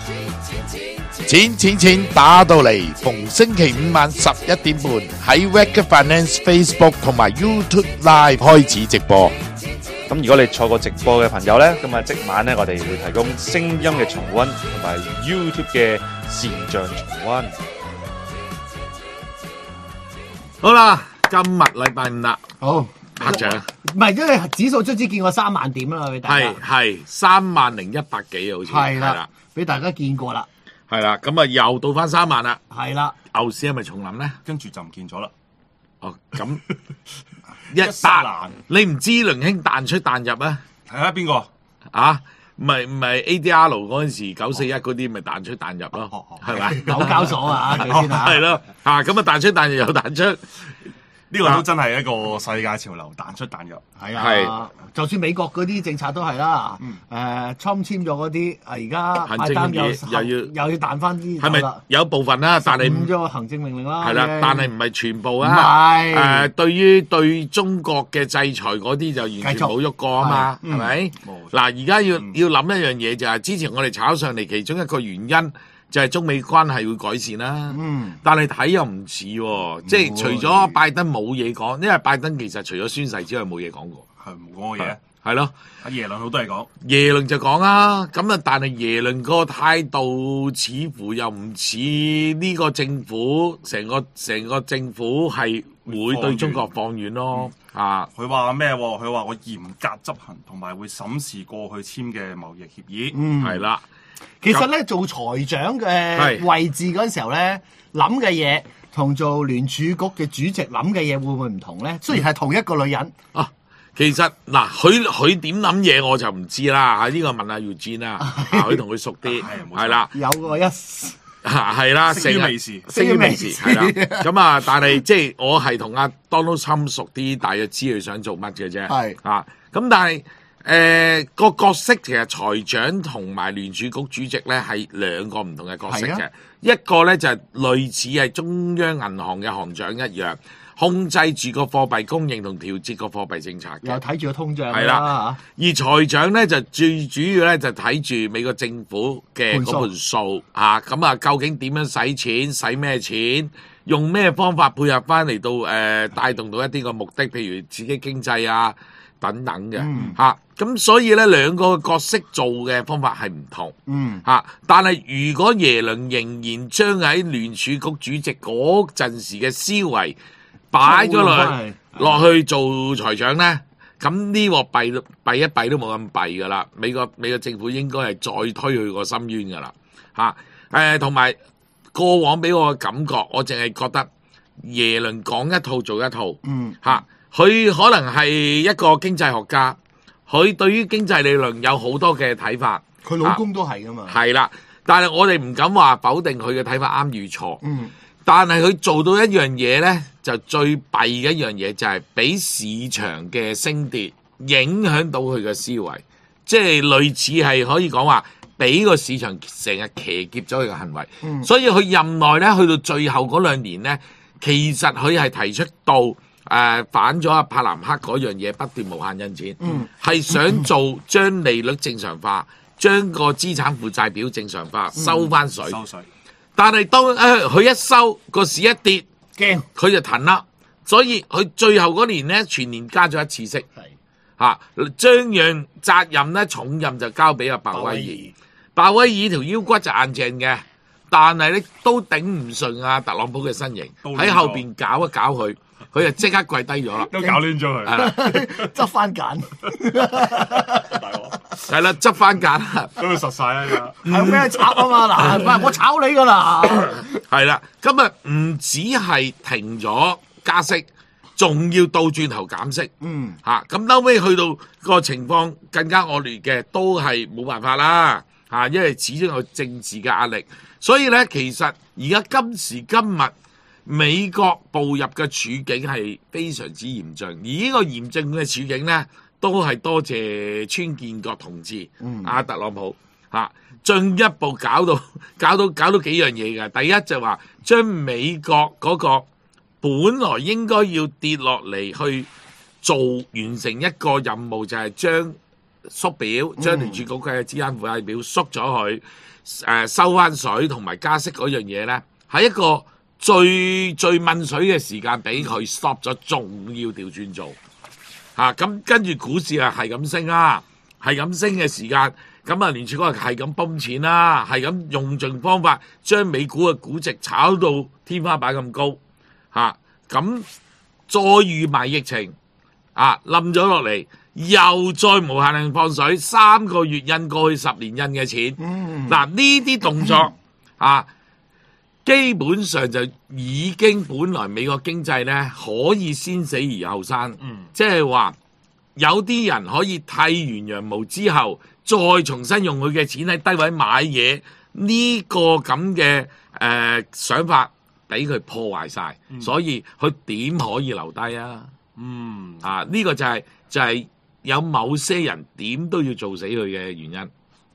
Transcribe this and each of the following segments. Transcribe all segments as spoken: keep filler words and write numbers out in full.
錢錢錢打到嚟，逢星期五晚十一點半喺 Wacker Finance Facebook 同埋 YouTube Live 開始直播。 咁如果你錯過直播嘅朋友呢，咁啊即晚呢，我哋會提供聲音嘅重溫同埋 YouTube 嘅視像重溫。 好啦，今日禮拜五啦， 好拍掌唔係，因為指數卒之見過三萬點啦，俾大家係係三萬零一百幾好似係啦，俾大家見過啦， 係啦，咁啊又到翻三萬啦， 係啦， 牛市係咪重臨咧？ 跟住就唔見咗啦。 哦，咁一彈你唔知輪兄彈出彈入啊？ 睇下邊個啊？唔係唔係 A D R 嗰陣時九四一嗰啲咪彈出彈入咯，係咪？ 紐交所啊，佢先啊， 係咯，啊咁啊彈出彈入又彈出。 呢個都真係一個世界潮流，彈出彈入。 係啊，就算美國嗰啲政策都係啦。誒，侵簽咗嗰啲，啊而家行政單又嘢又要又要彈翻啲， 係咪有部分啦？但係唔咗行政命令啦。 係啦，但係唔係全部啊。 唔係誒，對於對中國嘅制裁嗰啲就完全冇喐過啊嘛，係咪？嗱，而家要要諗一樣嘢就係之前我哋炒上嚟，其中一個原因就係中美關係會改善啦。嗯，但係睇又唔似喎，即係除咗拜登冇嘢講，因為拜登其實除咗宣誓之外冇嘢講過， 係冇講過嘢。 係咯， 阿耶倫好多嘢講， 耶倫就講啦，咁啊，但係耶倫個態度似乎又唔似呢個政府，成個成個政府係會對中國放軟咯。嗯、啊， 佢話咩？佢話我嚴格執行，同埋會審視過去簽嘅貿易協議。 嗯， 係啦。 其實咧做財長嘅位置嗰陣時候咧，諗嘅嘢同做聯儲局嘅主席諗嘅嘢會唔會唔同咧？雖然係同一個女人。 啊，其實嗱，佢佢點諗嘢我就唔知啦。喺呢個問下 Eugene 啦，佢同佢熟啲，係啦， 有個一係啦， 識於微時， 識於微時係啦。咁啊，但係即係我係同阿 Donald Trump 熟啲，大約知佢想做乜嘅啫。係啊，咁但係。誒、呃，個角色其實財長同埋聯儲局主席咧係兩個唔同嘅角色嘅，啊、一個咧就係、是、類似係中央銀行嘅行長一樣，控制住個貨幣供應同調節個貨幣政策嘅， 又睇住個通脹係啦。而財長咧就最主要咧就睇住美國政府嘅嗰盤數啊，咁啊究竟點樣使錢，使咩錢，用咩方法配合翻嚟到誒、呃、帶動到一啲個目的，譬如刺激經濟啊。等等嘅嚇，咁、嗯啊、所以咧兩個角色做嘅方法係唔同嚇、嗯啊，但係如果耶倫仍然將喺聯儲局主席嗰陣時嘅思維擺咗落去落去做財長咧，咁呢個弊弊一弊都冇咁弊噶啦，美國美國政府應該係再推去個深淵噶啦嚇，誒同埋過往俾我嘅感覺，我淨係覺得耶倫講一套做一套，嗯嚇。啊佢可能係一個經濟學家，佢對於經濟理論有好多嘅睇法。 佢老公都係噶嘛？ 係啦、啊，但係我哋唔敢話否定佢嘅睇法啱與錯。嗯，但係佢做到一樣嘢咧，就最弊嘅一樣嘢就係俾市場嘅升跌影響到佢嘅思維，即係類似係可以講話俾個市場成日騎劫咗佢嘅行為。嗯，所以佢任內咧，去到最後嗰兩年咧，其實佢係提出到。誒、呃、反咗阿柏南克嗰樣嘢，不斷無限印錢，係、嗯、想做將利率正常化，將個資產負債表正常化，收翻水。嗯、收水。但係當誒佢、呃、一收個市一跌，驚佢就騰啦。所以佢最後嗰年咧，全年加咗一次息，係嚇將樣責任咧重任就交俾阿鮑威爾。鮑威爾條腰骨就硬淨嘅，但係咧都頂唔順阿特朗普嘅身形，喺後邊搞一搞佢。佢就即刻跪低咗啦， 都搞亂咗佢，係啦， 執翻揀， 大鑊， 係啦，執翻揀， 都要實晒啦， 係咩炒啊嘛？嗱，我炒你噶啦， 係啦，今日唔止係停咗加息，仲要倒轉頭減息，嗯，嚇，咁後尾去到個情況更加惡劣嘅，都係冇辦法啦，嚇，因為始終有政治嘅壓力，所以咧，其實而家今時今日。美國步入嘅處境係非常之嚴峻，而呢個嚴峻嘅處境咧，都係多謝川建國同志，嗯、阿特朗普嚇，進一步搞到搞到搞到幾樣嘢嘅。第一就話將美國嗰個本來應該要跌落嚟去做完成一個任務，就係將縮表，將聯儲局嘅資產負債表縮咗佢，誒收翻水同埋加息嗰樣嘢咧，喺一個最最問水嘅時間俾佢 stop 咗，仲要調轉做嚇，咁跟住股市啊係咁升啦，係咁升嘅時間，咁啊聯儲局係咁泵錢啦，係咁用盡方法將美股嘅估值炒到天花板咁高嚇，咁、啊、再遇埋疫情啊冧咗落嚟。又再無限量放水，三個月印過去十年印嘅錢，嗱呢啲動作啊，基本上就已經本來美國經濟咧可以先死而後生，即係話有啲人可以剃完羊毛之後，再重新用佢嘅錢喺低位買嘢，呢、這個咁嘅誒想法俾佢破壞晒，嗯、所以佢點可以留低啊？嗯啊，呢、這個就係、是、就係、是。有某些人點都要做死佢嘅原因。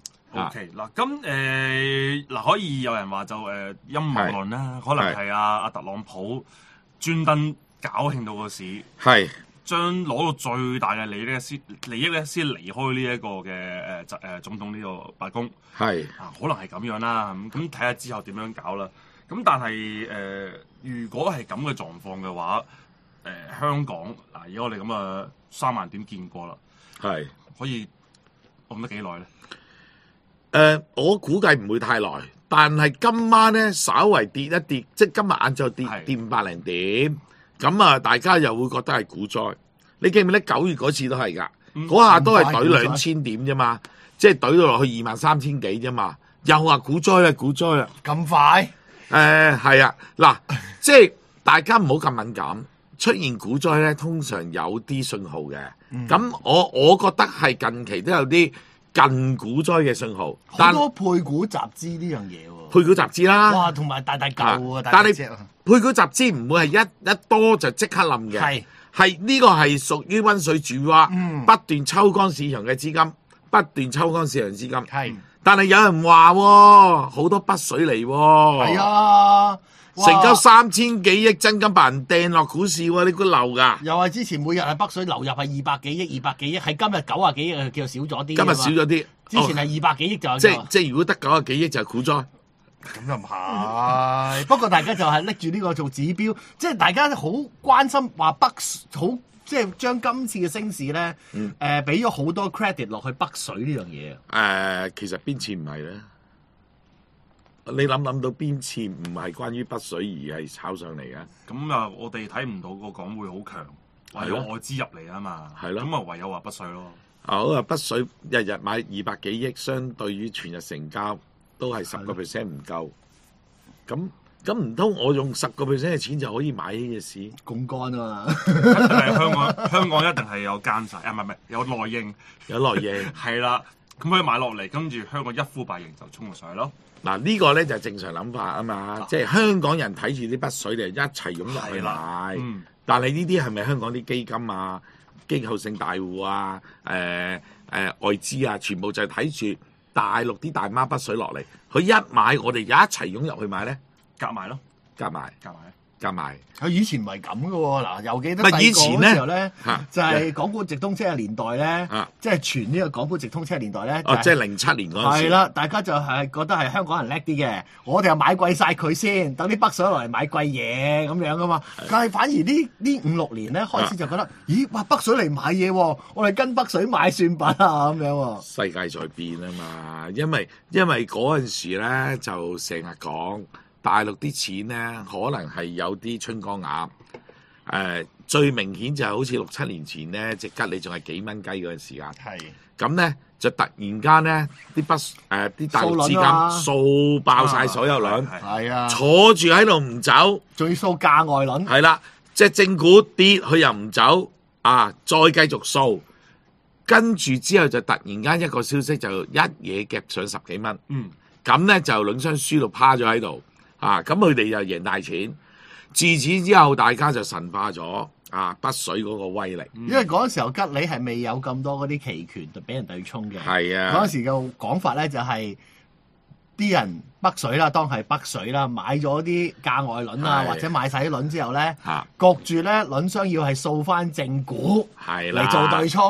O K 嗱，咁誒嗱，可以有人話就誒、呃、陰謀論啦，可能係阿阿特朗普專登搞興到個市，係將攞到最大嘅利益咧先利益咧先離開呢一個嘅誒誒總統呢個白宮，係啊，可能係咁樣啦。咁咁睇下之後點樣搞啦。咁但係誒、呃，如果係咁嘅狀況嘅話，誒、呃、香港嗱，而家我哋咁啊三萬點見過啦。係可以按得幾耐咧？誒、 呃，我估計唔會太耐，但係今晚咧稍為跌一跌，即係今日晏晝跌跌五百零點，咁啊大家又會覺得係股災。你記唔記得九月嗰次都係㗎？嗰、嗯、下都係懟兩千點啫嘛，即係懟到落去二萬三千幾啫嘛，又話股災啦，股災啦， 咁快？誒、 呃，係啊，嗱，即係大家唔好咁敏感。出現股災咧，通常有啲信號嘅。咁、嗯、我我覺得係近期都有啲近股災嘅信號。 好多配股集資呢樣嘢喎。 配股集資啦。 哇，同埋大大嚿喎，大但係配股集資唔會係一一多就即刻冧嘅。係係呢個係屬於溫水煮蛙，嗯、不斷抽乾市場嘅資金，不斷抽乾市場資金。係，但係有人話喎，好多北水嚟喎。係啊。成交三千幾億真金白銀掟落股市喎，你估流㗎？ 又係之前每日係北水流入係二百幾億，二百幾億，係今日九啊幾億叫少咗啲。 今日少咗啲， 之前係二百幾億就、哦、 即係即係如果得九啊幾億就係股災。 咁又唔係，不過大家就係拎住呢個做指標，即係大家好關心話北好，即係將今次嘅升市咧，誒俾咗好多 credit 落去北水呢樣嘢。誒、 呃，其實邊次唔係咧？你諗諗到邊次唔係關於北水而係炒上嚟嘅？ 咁啊，我哋睇唔到個港匯好強，唯有外資入嚟啊嘛。係咯，咁啊唯有話北水咯。好啊，北水日日買二百幾億，相對於全日成交都係十個 percent 唔夠。咁咁唔通我用十個 percent 嘅錢就可以買呢隻市？ 槓桿啊嘛！ 一定係香港，香港一定係有奸細啊！唔係唔係，有內應， 有內應。 係啦，咁佢買落嚟，跟住香港一呼百應就衝落上去咯。 嗱，呢個咧就係正常諗法啊嘛，啊即係香港人睇住啲北水就一齊湧入去買，嗯、但係呢啲係咪香港啲基金啊、機構性大戶啊、誒、呃、誒、呃、外資啊，全部就係睇住大陸啲大媽北水落嚟，佢一買我哋又一齊湧入去買咧， 夾埋咯， 夾埋， 夾埋。 夾埋， 佢以前唔係咁嘅喎，嗱，又記得細個嗰時候咧，就係港股直通車嘅年代咧，即係傳呢個港股直通車嘅年代咧， 哦，即係零七年嗰陣時， 係啦，大家就係覺得係香港人叻啲嘅，我哋又買貴晒佢先，等啲北水落嚟買貴嘢咁樣噶嘛，但係反而呢呢五六年咧開始就覺得，咦，哇，北水嚟買嘢喎，我哋跟北水買算品啊咁樣喎。 世界在變啊嘛，因為因為嗰陣時咧就成日講。大陸啲錢咧，可能係有啲春江鴨。誒、呃，最明顯就係好似六七年前咧，隻吉利仲係幾蚊雞嗰陣時間。係。咁咧就突然間咧，啲北誒啲大陸資金掃爆晒所有輪。係啊。坐住喺度唔走， 仲要掃價外輪。 係啦，隻正股跌，佢又唔走，啊，再繼續掃。跟住之後就突然間一個消息就一嘢夾上十幾蚊。嗯。咁咧就輪商輸到趴咗喺度。啊！咁佢哋就贏大錢，自此之後大家就神化咗啊北水嗰個威力。 因為嗰陣時候吉利係未有咁多嗰啲期權就俾人對沖嘅。係啊，嗰陣時嘅講法咧就係、是、啲人北水啦，當係北水啦，買咗啲價外輪啊，或者買晒啲輪之後咧，焗住咧輪商要係掃翻正股嚟做對沖。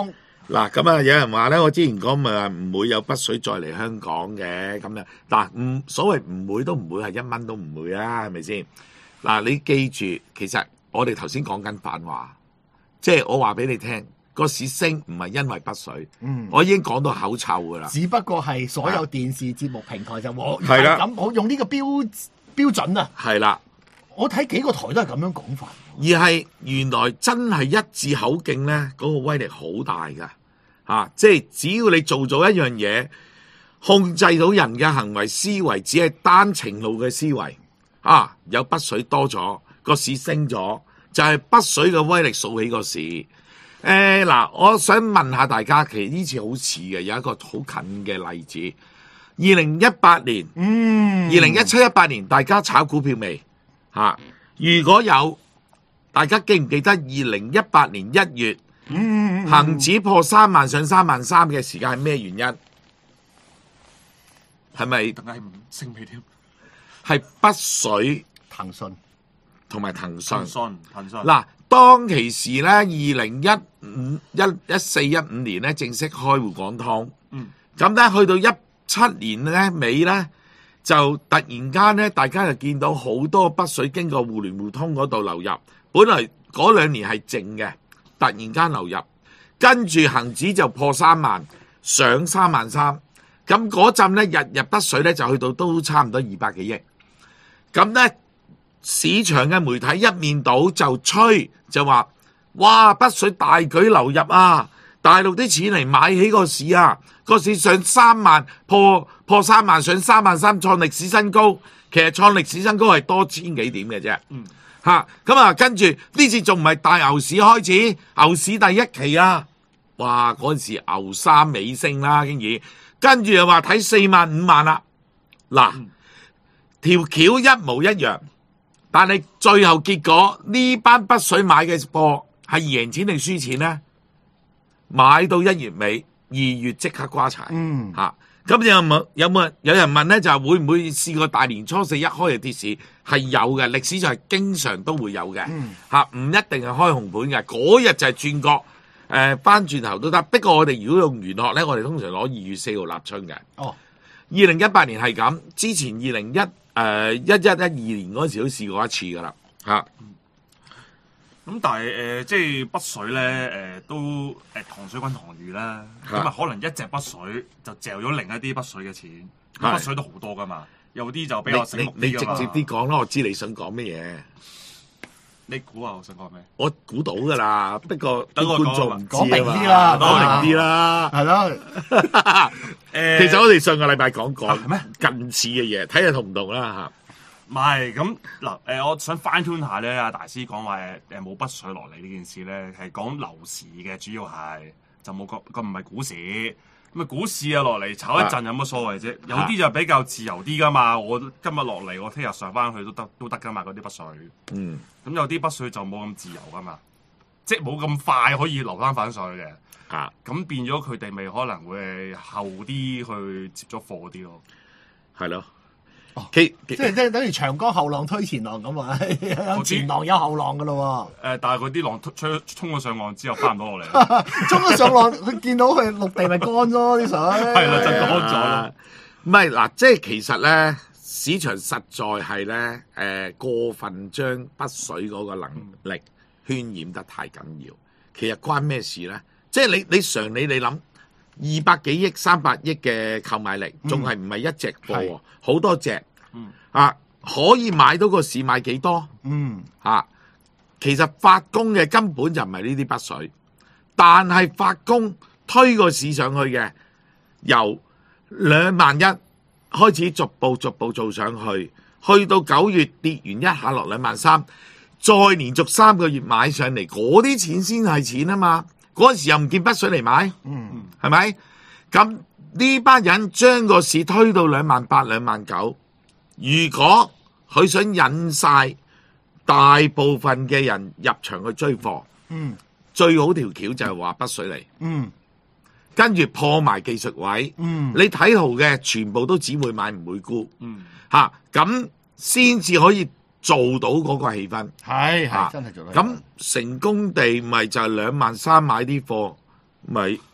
嗱，咁啊，有人話咧，我之前講咪話唔會有北水再嚟香港嘅咁樣。嗱，唔所謂唔會都唔會係一蚊都唔會啦，係咪先？嗱，你記住，其實我哋頭先講緊反話，即係我話俾你聽，個市升唔係因為北水，嗯，我已經講到口臭噶啦。 只不過係所有電視節目平台就我係啦， 咁我用呢個標標準啊， 係啦， 我睇幾個台都係咁樣講法。 而係原來真係一致口徑咧，嗰、那個威力好大噶，啊！即係只要你做咗一樣嘢，控制到人嘅行為思維，只係單程路嘅思維，啊！有北水多咗，個市升咗，就係、是、北水嘅威力掃起個市。誒、呃、嗱，我想問下大家，其實呢次好似嘅，有一個好近嘅例子，二零一八年，嗯，二零一七一八年，大家炒股票未？嚇、啊！如果有。大家記唔記得二零一八年一月，嗯，恒指破三萬上三萬三嘅時間係咩原因？係咪？ 梗係唔升起添？ 係北水、 騰訊同埋騰訊。 騰訊，騰訊。 嗱，當其時咧，二零一五一一四一五年咧正式開滬港通。嗯。咁咧去到一七年咧尾咧，就突然間咧，大家就見到好多北水經過互聯互通嗰度流入。本來嗰兩年係靜嘅，突然間流入，跟住恒指就破三萬，上三萬三。咁嗰陣咧，日日北水咧就去到都差唔多二百幾億。咁咧，市場嘅媒體一面倒就吹，就話：哇，北水大舉流入啊！大陸啲錢嚟買起個市啊！個市上三萬，破破三萬，上三萬三，創歷史新高。其實創歷史新高係多千幾點嘅啫。嗯。吓，咁啊，跟住呢次仲唔係大牛市開始，牛市第一期啊！哇，嗰陣時牛三尾聲啦，經已跟住又話睇四萬五萬啦。嗱，條橋一模一樣，但係最後結果呢班北水買嘅貨係贏錢定輸錢咧？買到一月尾，二月即刻瓜柴。嗯，吓。咁有冇有冇有人問咧？就係會唔會試過大年初四一開嘅跌市係有嘅？歷史就係經常都會有嘅，嚇唔、嗯、一定係開紅盤嘅。嗰日就係轉角，誒翻轉頭都得。不過我哋如果用玄學咧，我哋通常攞二月四號立春嘅。哦，二零一八年係咁，之前二零一誒一一一二年嗰時都試過一次噶啦，嚇。 咁但係誒、呃，即係北水咧，誒、呃、都誒糖水滾糖魚啦。咁啊，可能一隻北水就嚼咗另一啲北水嘅錢。北水都好多噶嘛，有啲就比較醒目啲㗎嘛。你你直接啲講啦，我知你想講乜嘢。你估下我想講咩？我估到㗎啦，不過等我觀眾唔知啊嘛。講明啲啦，講明啲啦，係咯。誒，其實我哋上個禮拜講過咩近似嘅嘢，睇下同唔同啦嚇。唔係咁嗱，誒，我想 fine tune 下咧，阿大師講話誒誒冇北水落嚟呢件事咧，係講樓市嘅，主要係就冇個個唔係股市。咁啊，股市啊落嚟炒一陣有乜所謂啫？有啲就比較自由啲噶嘛。我今日落嚟，我聽日上翻去都得都得噶嘛。嗰啲北水，嗯，咁有啲北水就冇咁自由噶嘛，即係冇咁快可以流翻返上去嘅。啊，咁變咗佢哋咪可能會後啲去接咗貨啲咯，係咯。哦，即係即係等於長江後浪推前浪咁啊！有前浪有後浪噶咯喎。誒，但係嗰啲浪吹衝咗上岸之後翻唔到落嚟。衝咗上岸，佢見到佢陸地咪乾咗啲水。係啦，就乾咗啦。唔係嗱，即係其實咧，市場實在係咧誒過分將北水嗰個能力渲染得太緊要。其實關咩事咧？即係你你常理你諗二百幾億、三百億嘅購買力，仲係唔係一隻貨？好多隻，嗯、啊，可以買到個市買幾多？嗯，啊，其實發功嘅根本就唔係呢啲北水，但係發功推個市上去嘅，由兩萬一開始逐步逐步做上去，去到九月跌完一下落兩萬三，再連續三個月買上嚟，嗰啲錢先係錢啊嘛！嗰陣時又唔見北水嚟買，嗯，係咪？咁呢班人將個市推到兩萬八、兩萬九，如果佢想引晒大部分嘅人入場去追貨，嗯，最好條橋就係話北水嚟，嗯，跟住破埋技術位，嗯，你睇圖嘅全部都只會買唔會沽，嗯，吓咁先至可以做到嗰個氣氛，係係真係做到。咁成功地咪就係兩萬三買啲貨，咪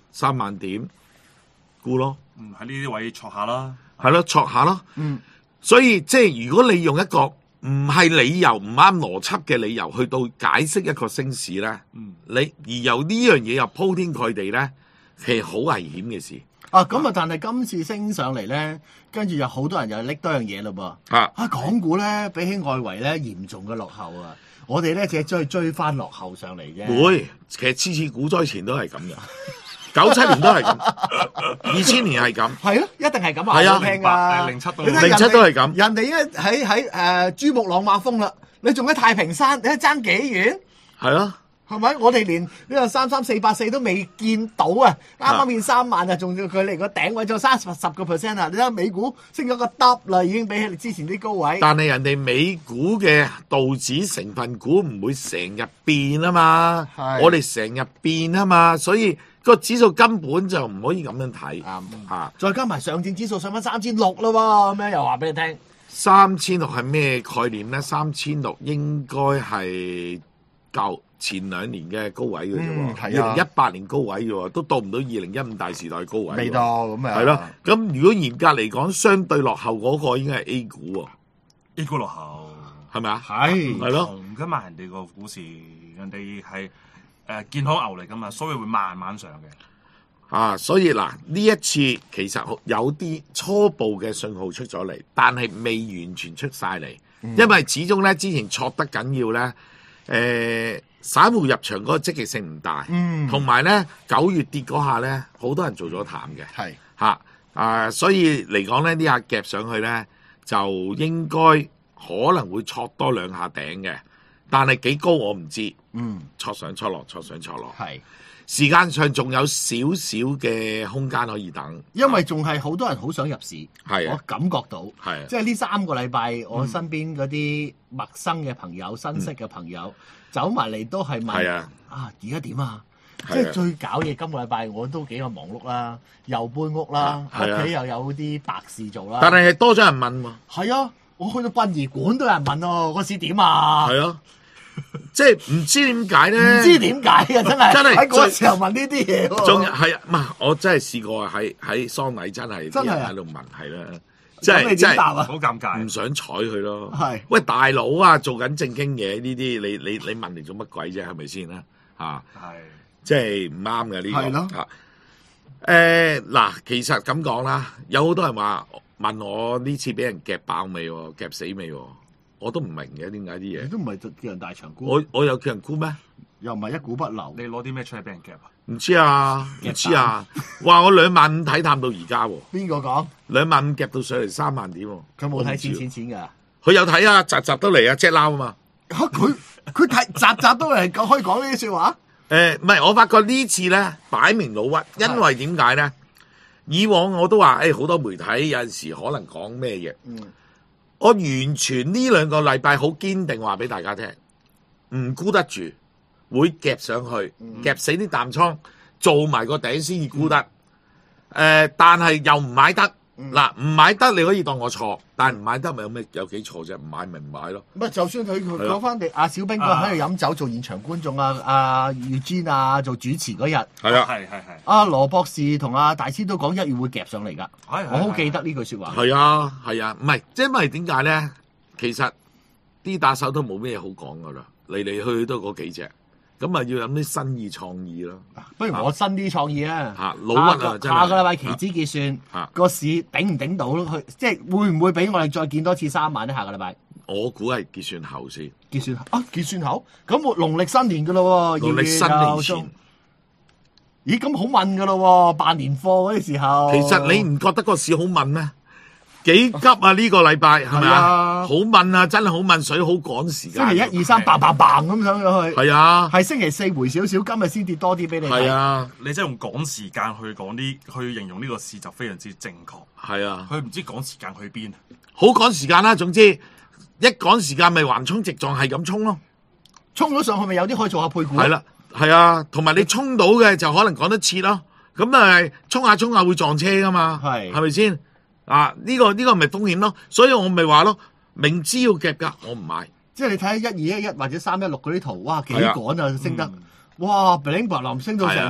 三萬點沽咯。 嗯，喺呢啲位戳下啦， 係咯，戳下咯。 嗯， 所以即係如果你用一個唔係理由唔啱邏輯嘅理由去到解釋一個升市咧， 嗯， 你而由呢樣嘢又鋪天蓋地咧，係好危險嘅事。 啊，咁啊，但係今次升上嚟咧，跟住有好多人又拎多樣嘢咯噃。 啊啊，港股咧比起外圍咧嚴重嘅落後啊！我哋咧只係追追翻落後上嚟啫。 會，其實次次股災前都係咁嘅，九七年都係咁，二千年係咁。 係咯，一定係咁話係啊我聽㗎。 零七都你睇零七都係咁。 人哋已經喺喺誒珠穆朗瑪峰啦，你仲喺太平山，你爭幾遠？ 係咯。 係咪？我哋連呢個三三四八四都未見到啊！啱啱變三萬啊，仲要佢離個頂位咗三十十個 percent 啊！你睇下美股升咗個 double 啦，已經比起之前啲高位。 但係人哋美股嘅道指成分股唔會成日變啊嘛， 係我哋成日變啊嘛，所以個指數根本就唔可以咁樣睇。 啱嚇， 再加埋上證指數上翻三千六啦喎，咁樣又話俾你聽。 三千六係咩概念咧？三千六應該係舊前兩年嘅高位嘅啫喎，二嗯係啊零一八年高位嘅喎，都到唔到二零一五大時代高位喎。 未到咁啊。 係咯，咁如果嚴格嚟講，相對落後嗰個應該係 A 股喎， A 股落後， 係咪啊？ 係係咯， 同跟埋人哋個股市，人哋係誒健康牛嚟噶嘛，所以會慢慢上嘅。 啊，所以嗱呢一次其實有啲初步嘅信號出咗嚟，但係未完全出晒嚟， 嗯因為始終咧之前挫得緊要咧，誒、呃。散戶入場嗰個積極性唔大， 嗯同埋咧九月跌嗰下咧，好多人做咗淡嘅， 係嚇啊，所以嚟講咧呢下夾上去咧，就應該可能會挫多兩下頂嘅，但係幾高我唔知， 嗯挫上挫落，挫上挫落， 係， 時間上仲有少少嘅空間可以等， 因為仲係好多人好想入市， 係啊我感覺到， 係啊即係呢三個禮拜，我身邊嗰啲陌生嘅朋友、新識嘅朋友走埋嚟都係問係啊， 啊而家點啊？ 係啊即係最搞嘢，今個禮拜我都幾個忙碌啦，又搬屋啦，屋係啊企又有啲白事做啦。 但係係多咗人問喎， 係啊，我去到殯儀館都有人問喎，個市點啊？ 係啊，即係唔知點解咧？ 唔知點解啊！真係真係喺嗰個時候問呢啲嘢喎。 仲係啊，唔係我真係試過喺喺喪禮真係真係啊啲人喺度問係啦，即係咁你即係點答啊？ 好尷尬唔。想睬佢咯。 係喂大佬啊，做緊正經嘢呢啲，你你你問嚟做乜鬼啫？係咪先啦？嚇， 係即係唔啱嘅呢係咯個嚇。誒嗱，其實咁講啦，有好多人話問我呢次俾人夾爆未喎，夾死未喎？我都唔明嘅點解啲你嘢。 都唔係叫人大場沽， 我我有叫人沽咩？ 又唔係一股不留。 你攞啲咩出嚟俾人夾啊？ 唔知啊，唔知啊。話我兩萬五睇淡到而家喎。 邊個講？ 兩萬五夾到上嚟三萬點喎， 佢冇睇錢我唔知喎錢錢㗎。 佢有睇啊，集集都嚟啊，隻撈啊嘛。 嚇佢佢睇集集都係講可以講呢啲説話。 誒唔係，我發覺呢次咧擺明老屈，因為點解咧？以往我都話誒好多媒體有陣時可能講咩嘢， 嗯， 我完全呢兩個禮拜好堅定話俾大家聽，唔沽得住，會夾上去，夾死啲淡倉，做埋個頂先至沽得。誒、呃，但係又唔買得。嗱，唔買得你可以當我錯，但係唔買得咪有咩有幾錯啫？唔買咪唔買咯。 唔係就算佢佢係啊講翻你阿小兵哥喺度飲酒做現場觀眾啊，阿 Eugene 啊做主持嗰日， 係啊， 係係係。 阿羅博士同阿大師都講一月會夾上嚟㗎。 係係我好記得呢句説話。 係啊，係啊，唔係，即係因為點解咧？其實啲打手都冇咩好講噶啦，嚟嚟去去都嗰幾隻，咁啊要諗啲新意創意咯。 不如我新啲創意啊！ 嚇老屈啊下個真係下個禮拜期指結算嚇， 個市頂唔頂到咯？佢即係會唔會俾我哋再見多次三萬咧？下個禮拜我估係結算後先， 結算啊，結算後咁我農曆新年㗎咯喎， 農曆新年前。 咦，咁好問㗎咯喎，辦年貨嗰啲時候。 其實你唔覺得個市好問咩？幾急啊！呢個禮拜係咪係啊？ 啊好問啊，真係好問水，好趕時間。 星期一二三，嘭嘭嘭咁上咗去。 係啊， 係星期四回少少，今日先跌多啲俾你睇。 係啊， 你真係用趕時間去講啲，去形容呢個市就非常之正確。 係啊， 佢唔知趕時間去邊。 好趕時間啦。總之一趕時間咪橫衝直撞，係咁衝咯。 衝咗上去咪有啲可以做下配股。 係啦，係啊，同埋你衝到嘅就可能趕得切咯。咁啊，衝下衝下會撞車噶嘛， 係係咪先？啊，呢個呢個咪風險咯。所以我咪話咯，明知要夾噶，我唔買。 即係你睇下一二一一或者三一六嗰啲圖，哇幾係啊趕啊升得，哇 bling bling 升到成係啊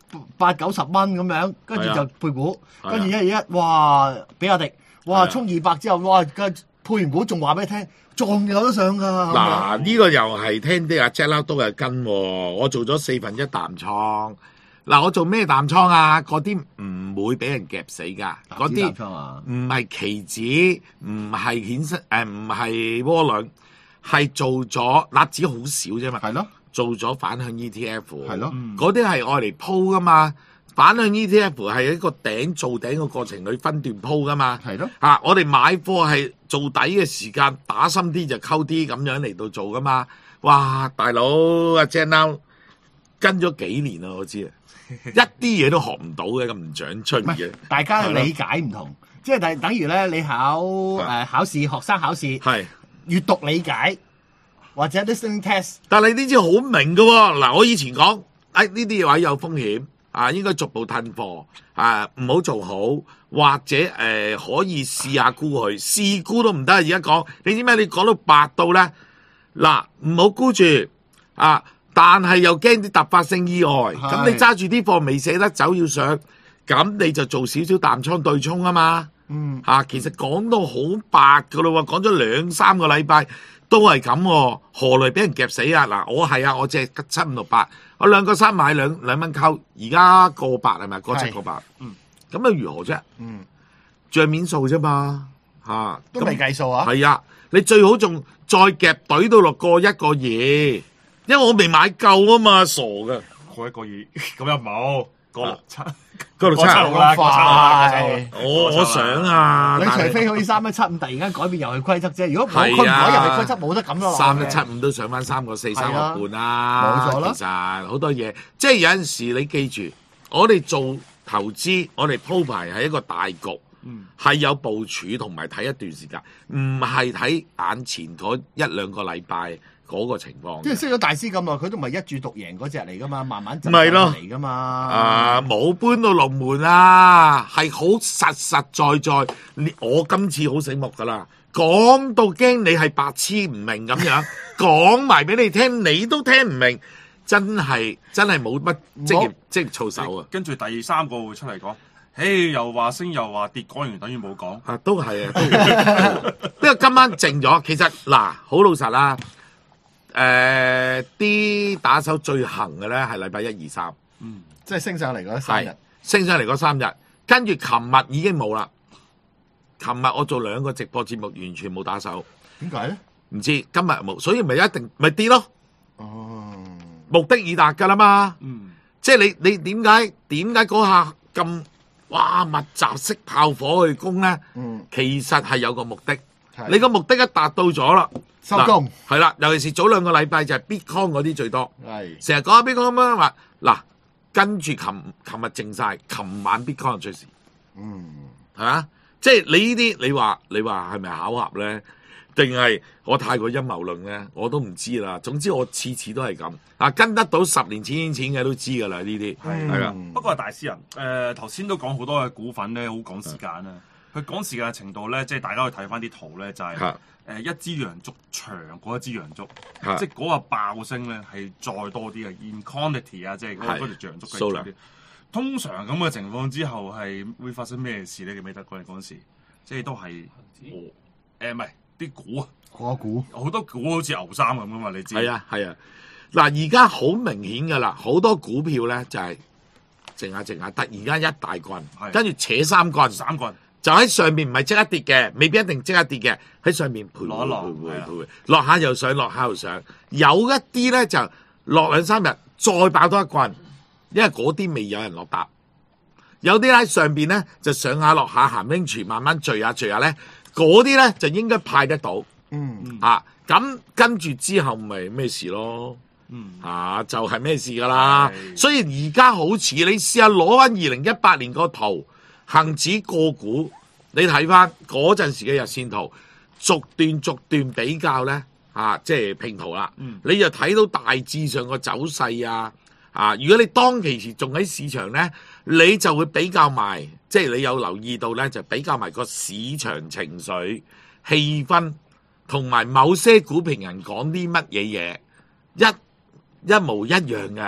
八九十蚊咁樣，跟住就配股， 係啊跟住一一哇比亞迪，哇係啊衝二百之後，哇嘅配完股仲話俾你聽，仲有得上㗎。 嗱，呢個又係聽啲阿 Jack 啦，都係跟喎。我做咗四分一淡倉。嗱，我做咩淡倉啊？嗰啲唔會俾人夾死㗎，嗰啲唔係期指，唔係衍生，誒唔係窩輪，係做咗納指好少啫嘛。 係咯， 做咗反向 E T F。 係咯， 嗰啲係愛嚟鋪㗎嘛。反向 E T F 係一個頂做頂嘅過程裏分段鋪㗎嘛。 係咯， 啊，我哋買貨係做底嘅時間打深啲就溝啲咁樣嚟到做㗎嘛。哇，大佬阿 Jack Now 跟咗幾年啦，我知啊。一啲嘢都學唔到嘅，咁唔長進嘅。 大家理解唔同，即係等等於咧，你考誒、呃、考試，學生考試， 係閱讀理解或者 listening test。 但係呢啲好明嘅喎。嗱，我以前講，誒呢啲位有風險啊，應該逐步褪貨啊，唔好做好，或者誒、呃、可以試下沽佢，試沽都唔得。而家講，你知咩？你講到白到咧，嗱唔好沽住啊！但係又驚啲突發性意外，咁你揸住啲貨未捨得走要上，咁你就做少少淡倉對沖啊嘛。 嗯， 嚇、啊，其實講到好白噶咯喎，講咗兩三個禮拜都係咁喎，何來俾人夾死啊？嗱，我係啊，我借七五六八，我兩個三買兩兩蚊溝，而家個八係咪？個七個八，嗯，咁又如何啫？嗯，帳面數啫嘛，嚇、啊， 都未計數啊。 係啊，你最好仲再夾懟到落個一個二。因為我未買夠啊嘛，傻噶， 過一個二，咁又冇，過六七， 過六七好啦，過七啦， 我我想啊， 你除非好似三一七五突然間改變遊戲規則啫，如果佢唔改遊戲規則冇得咁咯。 三一七五都上翻三個四、三個半啦， 冇錯啦。 其實好多嘢，即係有陣時你記住，我哋做投資，我哋鋪排係一個大局，係、嗯、有部署同埋睇一段時間，唔係睇眼前嗰一兩個禮拜。嗰個情況， 即係識咗大師咁耐，佢都唔係一注獨贏嗰隻嚟噶嘛，慢慢就嚟噶嘛。 啊，冇搬到龍門啊，係好實實在在。我今次好醒目噶啦，講到驚你係白痴唔明咁樣，講埋俾你聽，你都聽唔明，真係真係冇乜職業職業操守啊。 跟住第三個會出嚟講，嘿，又話升又話跌，講完等於冇講。 啊，都係啊，因為今晚靜咗，其實嗱，好老實啦。誒啲、呃、打手最行嘅咧係禮拜一二三， 嗯，即係升上嚟嗰三日， 升上嚟嗰三日，跟住琴日已經冇啦。琴日我做兩個直播節目，完全冇打手， 點解咧？ 唔知今日冇，所以咪一定咪跌咯。 哦， 目的已達㗎啦嘛， 嗯， 即係你你點解點解嗰下咁哇密集式炮火去攻咧？嗯，其實係有個目的，你個目的一達到咗啦。 收工係啦，尤其是早兩個禮拜就係 Bitcoin 嗰啲最多， 係成日講下 Bitcoin 咁樣話，嗱跟住琴琴日靜晒，琴晚 Bitcoin 最時，嗯，係嘛？即係你呢啲，你話你話係咪巧合咧？定係我太過陰謀論咧？我都唔知啦。總之我次次都係咁啊，跟得到十年前錢嘅都知㗎啦，呢啲係啦。 不過大師人誒頭先都講好多嘅股份咧，好趕時間啦。佢趕時間嘅程度咧，即係大家去睇翻啲圖咧，就係、是。誒一支陽燭長過一支陽燭，啊、即係嗰個爆升咧係再多啲嘅 in quantity 啊，即係嗰嗰條陽燭嘅數量。通常咁嘅情況之後係會發生咩事咧？記唔記得嗰陣嗰陣時，即係都係誒唔係啲股啊， 個股好多股好似牛三咁噶嘛，你知？ 係啊係啊，嗱而家好明顯㗎啦，好多股票咧就係靜下靜下，突然間一大棍，跟住扯三棍， 三棍。 就喺上面唔係即刻跌嘅，未必一定即刻跌嘅，喺上面徘徊徘徊徘徊，落下又上，落下又上。有一啲咧就落兩三日，再爆多一棍，因為嗰啲未有人落搭。有啲喺上邊咧就上下落下鹹拎泉，慢慢聚下聚下咧，嗰啲咧就應該派得到。嗯啊，咁跟住之後咪咩事咯？嗯啊，就係、是、咩事噶啦。所以而家好似你試下攞翻二零一八年個圖。恒指個股，你睇翻嗰陣時嘅日線圖，逐段逐段比較咧，啊，即係拼圖啦。嗯、你就睇到大致上個走勢啊，啊，如果你當其時仲喺市場咧，你就會比較埋，即係你有留意到咧，就比較埋個市場情緒、氣氛，同埋某些股評人講啲乜嘢嘢，一一模一樣嘅。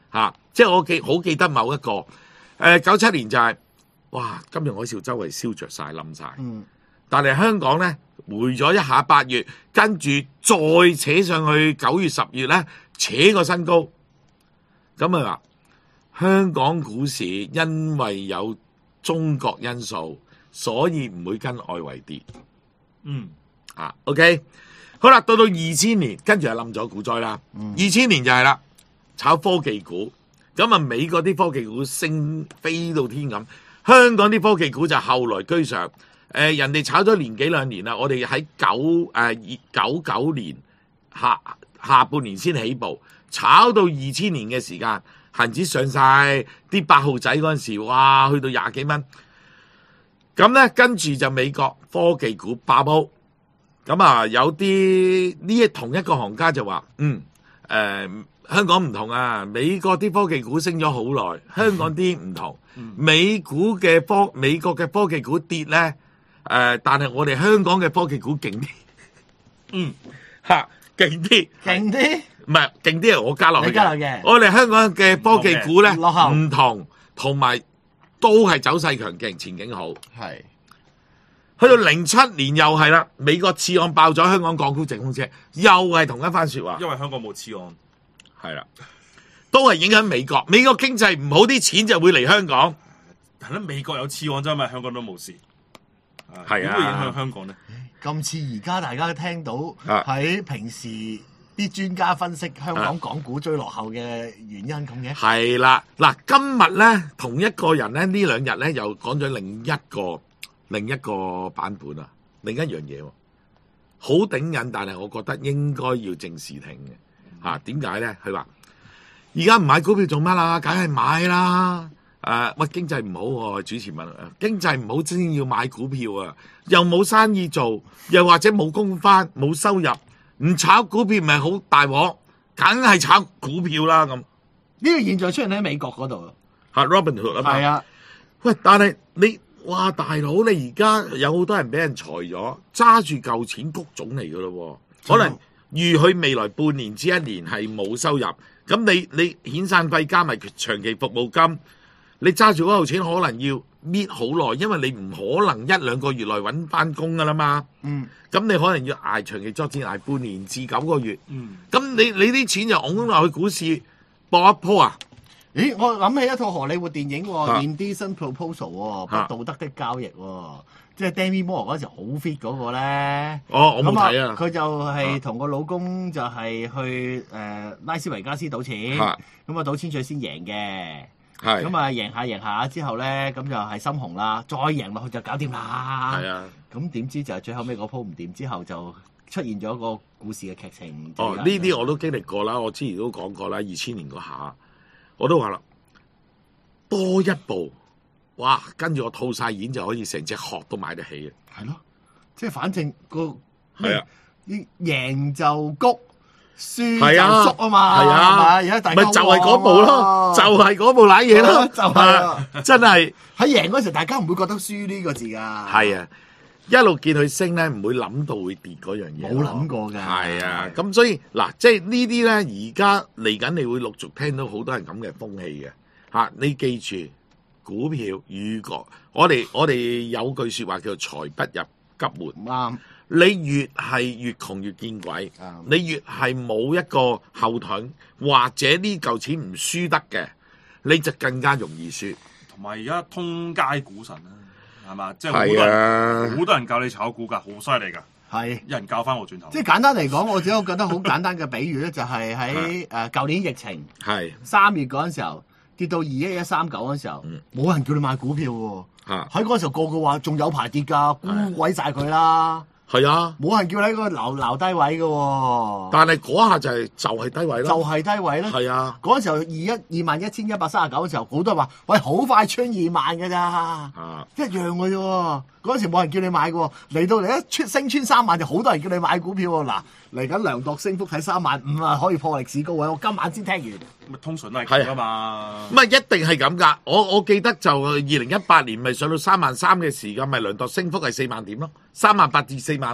啊，即係我記好記得某一個誒九七年就係、是、哇金融海嘯周圍燒着晒冧晒， 嗯， 但係香港咧回咗一下八月，跟住再扯上去九月十月咧扯個新高，咁啊話香港股市因為有中國因素，所以唔會跟外圍跌。 嗯， 啊 ，OK， 好啦，到到二千年，跟住就冧咗股災啦。二千、嗯、年就係啦，炒科技股，咁啊美國啲科技股升飛到天咁，香港啲科技股就後來居上。誒、呃，人哋炒咗年幾兩年啦，我哋喺九誒九九年下下半年先起步，炒到二千年嘅時間，恒指上晒啲八號仔嗰陣時，哇，去到廿幾蚊。咁咧，跟住就美國科技股爆煲，咁啊有啲呢同一個行家就話，嗯，誒、呃、香港唔同啊，美國啲科技股升咗好耐，香港啲唔同， 嗯、 美股嘅科美國嘅科技股跌咧，誒、呃，但係我哋香港嘅科技股勁啲， 嗯， 嚇勁啲， 勁啲， 唔係勁啲係我加落去你加落嘅， 我哋香港嘅科技股咧落後唔同，同埋。都係走勢強勁，前景好。 係去到零七年又係啦，美國次按爆咗香港港股直通車，又係同一番説話。 因為香港冇次按， 係啦，都係影響美國。美國經濟唔好，啲錢就會嚟香港。 係咯，美國有次按啫嘛，香港都冇事。 係啊， 點會影響香港咧？ 今次而家大家聽到喺平時啲專家分析香港港股最落後嘅原因咁嘅。 係啦，嗱，今日咧同一個人咧呢兩日咧又講咗另一個另一個版本啊，另一樣嘢喎，好頂癮，但係我覺得應該要正視聽嘅嚇。點解咧？佢話而家唔買股票做乜啦？梗係買啦！誒、啊，喂，經濟唔好喎，主持問，經濟唔好先要買股票啊？又冇生意做，又或者冇工返，冇收入。唔炒股票咪好大鑊，梗係炒股票啦咁。呢個現象出現喺美國嗰度。 嚇 Robinhood 啊嘛。係啊。喂，但係你哇大佬，你而家有好多人俾人裁咗，揸住舊錢谷種嚟噶咯喎。可能預佢未來半年至一年係冇收入，咁你你遣散費加埋長期服務金，你揸住嗰嚿錢可能要搣好耐，因為你唔可能一兩個月內揾翻工噶啦嘛。嗯。咁你可能要捱長期作戰，捱半年至九個月。嗯。咁你你啲錢就拱落去股市搏一鋪啊？ 咦！我諗起一套荷里活電影喎，《Indecent Proposal》喎，不道德的交易喎，即係 Demi Moore 嗰時好 fit 嗰個咧。哦，我冇睇啊。佢就係同個老公就係去誒拉斯維加斯賭錢，咁啊賭錢最先贏嘅。係。咁啊贏下贏下之後咧，咁就係心紅啦，再贏落去就搞掂啦。係啊。咁點知就係最後尾嗰鋪唔掂之後，就出現咗個故事嘅劇情。哦，呢啲我都經歷過啦，我之前都講過啦，二千年嗰下。我都話啦，多一步，哇！跟住我套晒現就可以成隻殼都買得起嘅。係咯，即係反正個係啊，贏就谷，輸就縮啊嘛。係啊，而家大家咪就係嗰步咯，就係嗰步瀨嘢咯，就係真係喺贏嗰時，大家唔會覺得輸呢個字㗎。係啊。一路見佢升咧，唔會諗到會跌嗰樣嘢。冇諗過㗎。係啊，咁所以嗱，即係呢啲咧，而家嚟緊，你會陸續聽到好多人咁嘅風氣嘅嚇、啊。你記住，股票如果我哋我哋有句説話叫做財不入急門。啱、嗯。你越係越窮越見鬼。嗯、你越係冇一個後盾，或者呢嚿錢唔輸得嘅，你就更加容易輸。 同埋而家通街股神啦。係嘛？即係好多人，好、啊、多人教你炒股㗎，好犀利㗎。係，有人教翻我轉頭。即係簡單嚟講，我只有覺得好簡單嘅比喻咧，就係喺誒舊年疫情，係三月嗰陣時候跌到二一一三九嗰陣時候，冇、嗯、人叫你買股票喎。喺嗰陣時候個個話仲有排跌㗎，沽鬼晒佢啦。係啊，冇人叫你喺個留留低位嘅喎。但係嗰下就係、是、就係、是、低位咯。就係低位咧。係啊，嗰陣時候二一二萬一千一百三十九嘅時候，好多人話：喂，好快穿二萬㗎咋？啊，一樣嘅啫喎。嗰陣時冇人叫你買嘅喎，嚟到嚟一穿升穿三萬就好多人叫你買股票喎。嗱，嚟緊量度升幅睇三萬五啊，可以破歷史高位。我今晚先聽完。咪通常都係咁啊嘛。唔係一定係咁㗎。我我記得就二零一八年咪上到三萬三嘅時間，咪量度升幅係四萬點咯，三萬八至四萬咯。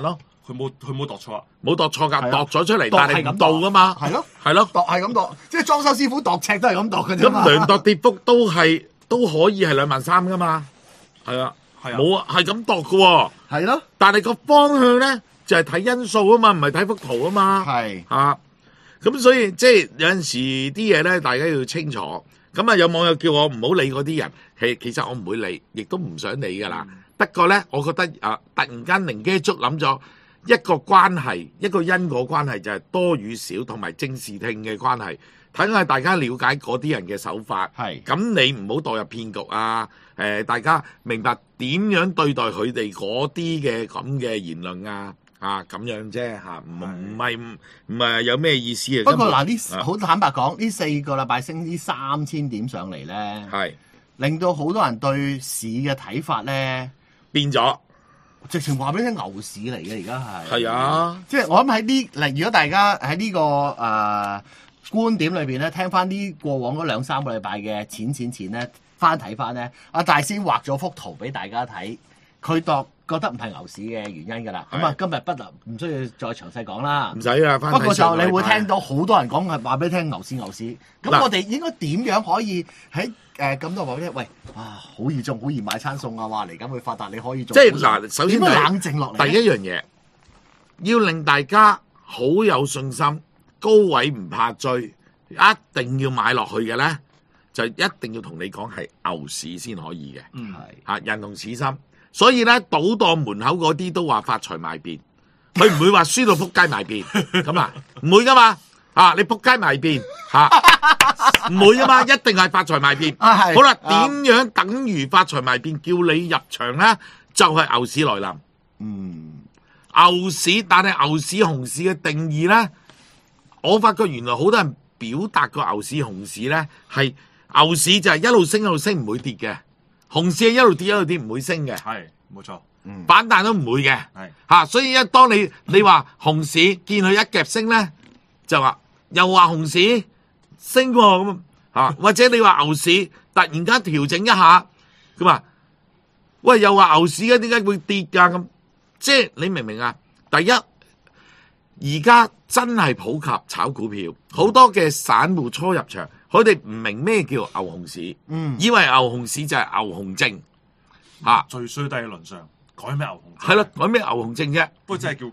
佢冇佢冇度錯啊， 冇度錯㗎， 係啊度咗出嚟， 度但係唔係咁度到噶嘛， 係咯， 係咯。 度係咁度，即係裝修師傅度尺都係咁度嘅啫嘛。 咁量度跌幅都係都可以係兩萬三噶嘛，係啊， 係啊冇啊，係咁度嘅喎。 係咯， 但係個方向咧就係睇因素啊嘛，唔係睇幅圖啊嘛。 係啊，咁所以即係有陣時啲嘢咧，大家要清楚。咁啊，有網友叫我唔好理嗰啲人，其其實我唔會理，亦都唔想理噶啦。不過咧，我覺得啊，突然間靈機一觸諗咗一個關係，一個因果關係就係多與少同埋正視聽嘅關係。睇下大家了解嗰啲人嘅手法， 係咁你唔好墮入騙局啊！誒、大家明白點樣對待佢哋嗰啲嘅咁嘅言論啊？啊咁樣啫嚇，唔唔係唔唔係有咩意思啊？ 不過嗱， 根呢好坦白講，呢四個禮拜升呢三千點上嚟咧， 本係令到好多人對市嘅睇法咧， 變咗， 直情話俾你聽牛市嚟嘅，而家係係啊， 即係我諗喺呢嗱，如果大家喺呢、個誒、呃、觀點裏邊咧，聽翻啲過往嗰兩三個禮拜嘅錢錢錢咧，翻睇翻咧，阿大師畫咗幅圖俾大家睇，佢度覺得唔係牛市嘅原因㗎啦。咁啊，今日不能唔需要再詳細講啦唔。使啦。翻不過就睇上個禮拜你會聽到好多人講係話俾你聽牛市牛市，咁嗱我哋應該點樣可以喺誒咁多話俾你聽？喂，啊好易中好易買餐餸啊！話嚟緊會發達，你可以做。 即係嗱，首先點樣第冷靜落嚟呢？ 第一樣嘢，要令大家好有信心，高位唔怕追，一定要買落去嘅咧，就一定要同你講係牛市先可以嘅。 嗯係嚇人同此心，所以咧賭檔門口嗰啲都話發財埋便，佢唔會話輸到撲街埋便咁啊，唔會噶嘛啊！你撲街埋便嚇唔會噶嘛，一定係發財埋便。 啊係好啦，點啊樣等於發財埋便？叫你入場咧，就係、牛市來臨。 嗯。 牛市，但係牛市熊市嘅定義咧，我發覺原來好多人表達個牛市熊市咧係牛市就係一路升一路升唔會跌嘅，熊市係一路跌一路跌唔會升嘅。 係冇錯， 反彈都唔會嘅， 係嚇、所以一當你你話熊市見佢一夾升咧，就話又話熊市升喎咁嚇，或者你話牛市突然間調整一下咁啊，喂又話牛市嘅點解會跌㗎咁？即係你明唔明啊？第一，而家真係普及炒股票，好多嘅散戶初入場，佢哋唔明咩叫牛熊市， 嗯以為牛熊市就係牛熊證嚇。 最衰低嘅輪上改咩牛熊？ 係咯，講咩牛熊證啫？ 不過真係叫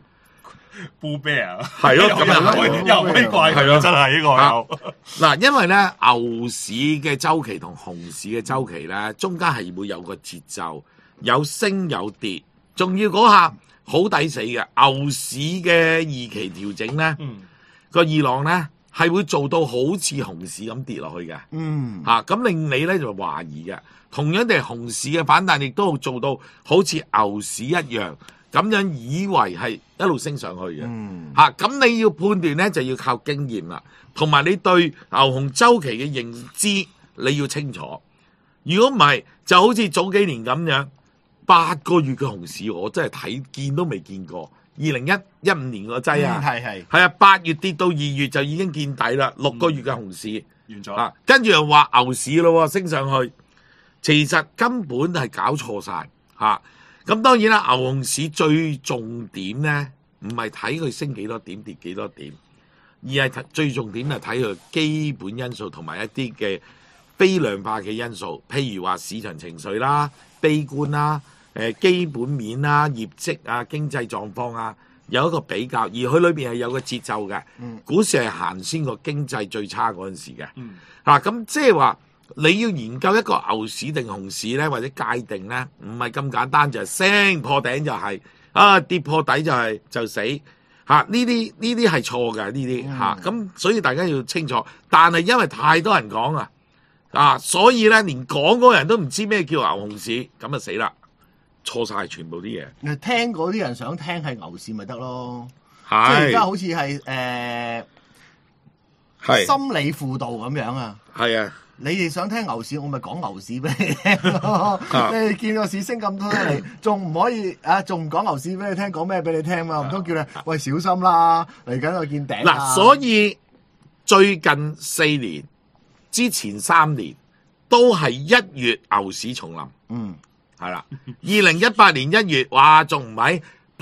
bull bear 啊， 係咯咁又係又又鬼怪係咯真係呢個又嗱，因為咧牛市嘅周期同熊市嘅周期咧，中間係會有個節奏，有升有跌，仲要嗰下好抵死嘅。牛市嘅二期調整咧， 嗯個二浪咧係會做到好似熊市咁跌落去嘅。 嗯， 嚇咁、令你咧就懷疑嘅。同樣地，熊市嘅反彈亦都做到好似牛市一樣，咁樣以為係一路升上去嘅。 嗯嚇咁、你要判斷咧就要靠經驗啦，同埋你對牛熊週期嘅認知你要清楚。如果唔係，就好似早幾年咁樣，八個月嘅熊市我真係睇見都未見過。二零一一五年個劑啊， 係係係啊，八月跌到二月就已經見底啦，六個月嘅熊市。 完咗。 啊，跟住又話牛市咯，升上去，其實根本係搞錯晒嚇。咁、當然啦，牛熊市最重點咧，唔係睇佢升幾多點跌幾多點，而係睇最重點係睇佢基本因素同埋一啲嘅非量化嘅因素，譬如話市場情緒啦、悲觀啦、誒、基本面啦、業績啊、經濟狀況啊，有一個比較，而佢裏邊係有個節奏嘅。股市係行先個經濟最差嗰陣時嘅。 嗯嗱，咁即係話你要研究一個牛市定熊市咧，或者界定咧，唔係咁簡單，就係、升破頂就係、啊跌破底就係、就死嚇。呢啲呢啲係錯嘅呢啲嚇。咁、所以大家要清楚。但係因為太多人講啊，啊，所以咧連講嗰個人都唔知咩叫牛熊市，咁啊死啦，錯晒全部啲嘢。 誒聽嗰啲人想聽係牛市咪得咯，即係而家係好似係誒係心理輔導咁樣啊！ 係啊， 你哋想聽牛市，我咪講牛市俾你聽咯。 啊你哋見個市升咁多嚟，仲唔可以啊？仲唔講牛市俾你聽，講咩俾你聽嘛？唔通叫你喂小心啦，嚟緊我見頂啊嗱，所以最近四年之前三年都係一月牛市重臨。 嗯係啦，二零一八年一月，哇，仲唔係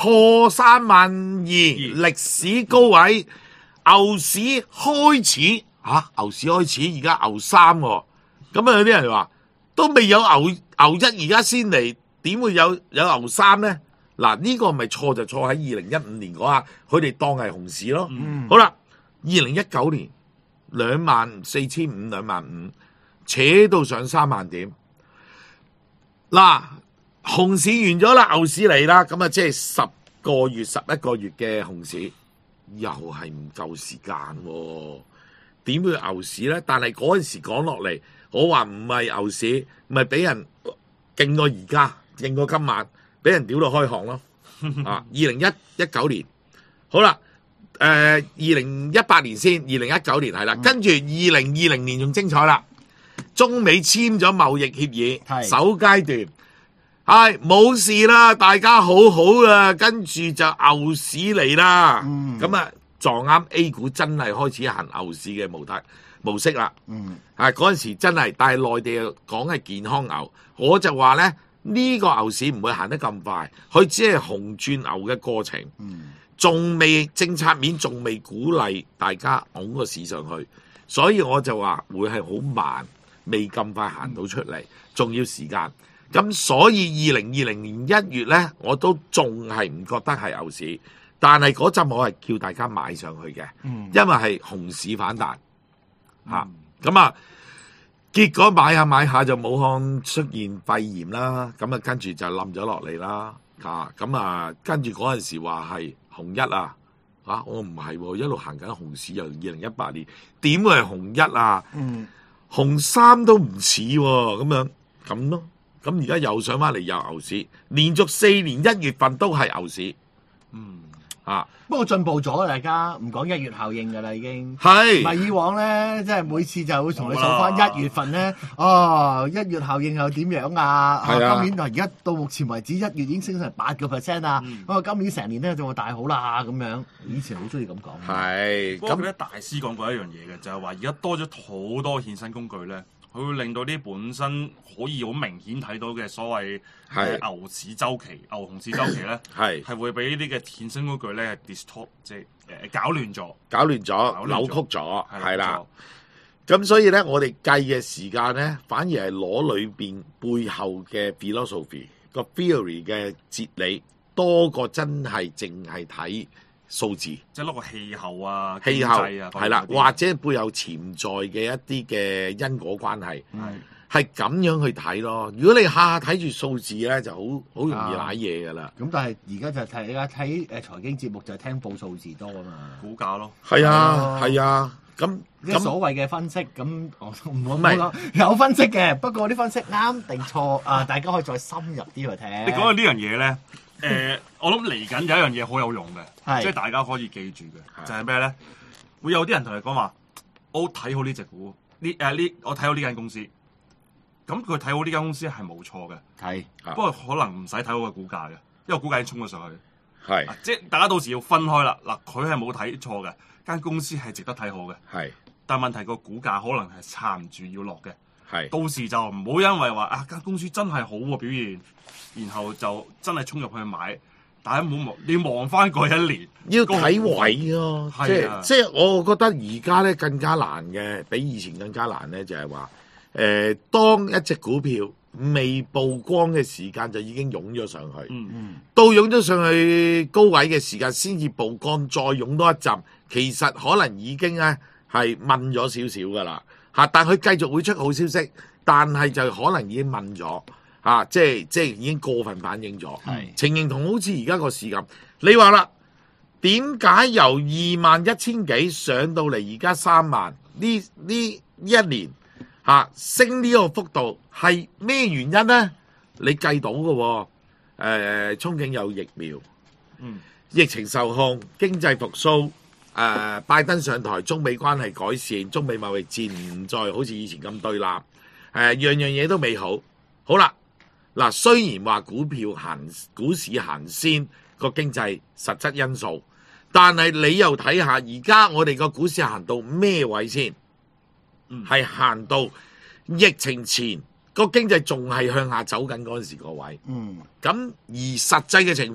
破三萬二歷史高位，牛市開始嚇、啊，牛市開始，而家牛三喎，咁啊有啲人話都未有牛牛一，而家先嚟，點會有有牛三咧？嗱，呢個咪錯就錯喺二零一五年嗰下，佢哋當係熊市咯。嗯、好啦，二零一九年兩萬四千五，兩萬五，扯到上三萬點。嗱，熊市完咗啦，牛市嚟啦，咁啊即係十個月、十一個月嘅熊市，又係唔夠時間喎。點會牛市咧？但係嗰陣時講落嚟，我話唔係牛市，咪俾人勁過而家，勁過今晚。俾人屌到開行咯，啊！二零一一九年，好啦，誒、呃，二零一八年先，二零一九年係啦，跟住二零二零年仲精彩啦，中美簽咗貿易協議，首階段，係冇事啦，大家好好啦，跟住就牛市嚟啦，咁啊、嗯、撞啱 A 股真係開始行牛市嘅模態模式啦，嗯、啊嗰陣時真係，但係內地講係健康牛，我就話咧。呢個牛市唔會行得咁快，佢只係熊轉牛嘅過程，仲未、嗯、政策面仲未鼓勵大家拱個市上去，所以我就話會係好慢，未咁快行到出嚟，仲要時間。咁所以二零二零年一月呢，我都仲係唔覺得係牛市，但係嗰陣我係叫大家買上去嘅，嗯、因為係熊市反彈嚇，咁、嗯、啊。結果買下買下就武漢出現肺炎啦，咁啊跟住就冧咗落嚟啦，啊咁啊跟住嗰陣時話係熊一啊，啊我唔係喎，一路行緊熊市，由二零一八年點會係熊一啊？嗯，熊三都唔似喎，咁樣咁咯，咁而家又上翻嚟又牛市，連續四年一月份都係牛市，嗯啊。 不過進步咗，大家唔講一月效應㗎啦，已經係唔係以往咧，即係每次就會同你數翻一月份咧，哦，一月效應又點樣啊？ 係啊， 今年而家到目前為止，一月已經升成八個 percent 啊！咁啊，今年成年咧就會大好啦咁樣。以前好中意咁講。 係， 不過咧大師講過一樣嘢嘅，就係話而家多咗好多衍生工具咧。佢會令到啲本身可以好明顯睇到嘅所謂係牛市周期、牛熊市周期咧，係係會俾呢啲嘅衍生工具咧 distort，即係誒搞亂咗、 搞亂咗、扭曲咗，係啦。咁所以咧，我哋計嘅時間咧，反而係攞裏邊背後嘅 philosophy 個 theory 嘅哲理，多過真係淨係睇數字， 即係攞個氣候啊、 氣候經濟啊， 係啦，或者背後潛在嘅一啲嘅因果關係，係咁樣去睇咯。如果你下下睇住數字咧，就好好容易瀨嘢噶啦。 咁但係而家就睇而家睇誒財經節目就係聽報數字多啊嘛， 股價咯。 係啊，係啊，咁即係所謂嘅分析，咁我唔好講有分析嘅，不過啲分析啱定錯啊，大家可以再深入啲去聽。 你講到呢樣嘢咧？誒、呃，我諗嚟緊有一樣嘢好有用嘅，是即係大家可以記住嘅，是就係咩咧？會有啲人同你講話，我睇好呢隻股，呢誒呢，我睇好呢間公司。咁佢睇好呢間公司係冇錯嘅，係，不過可能唔使睇好個股價嘅，因為股價已經衝咗上去。係是，即係大家到時要分開啦。嗱，佢係冇睇錯嘅，間公司係值得睇好嘅。係是，但係問題個股價可能係撐唔住要落嘅。係，到時就唔好因為話啊間公司真係好喎表現，然後就真係衝入去買。大家唔好望，你望翻過一年， 要睇位咯、啊。即係即係，我覺得而家咧更加難嘅，比以前更加難咧，就係話誒，當一隻股票未曝光嘅時間就已經湧咗上去，嗯嗯，到湧咗上去高位嘅時間先至曝光，再湧多一陣，其實可能已經咧係問咗少少噶啦。嚇！但佢繼續會出好消息，但係就可能已經問咗嚇，即係即係已經過分反映咗。係是情形同好似而家個市咁，你話啦，點解由二萬一千幾上到嚟而家三萬？呢呢一年嚇、啊、升呢個幅度係咩原因咧？你計到嘅喎、哦，誒、呃、憧憬有疫苗，嗯，疫情受控，經濟復甦。誒、呃，拜登上台，中美關係改善，中美貿易戰唔再好似以前咁對立，誒、呃，樣樣嘢都美好。好啦，嗱，雖然話股票行，股市行先個經濟實質因素，但係你又睇下而家我哋個股市行到咩位先？係、嗯、行到疫情前個經濟仲係向下走緊嗰陣時個位。嗯，咁而實際嘅情況，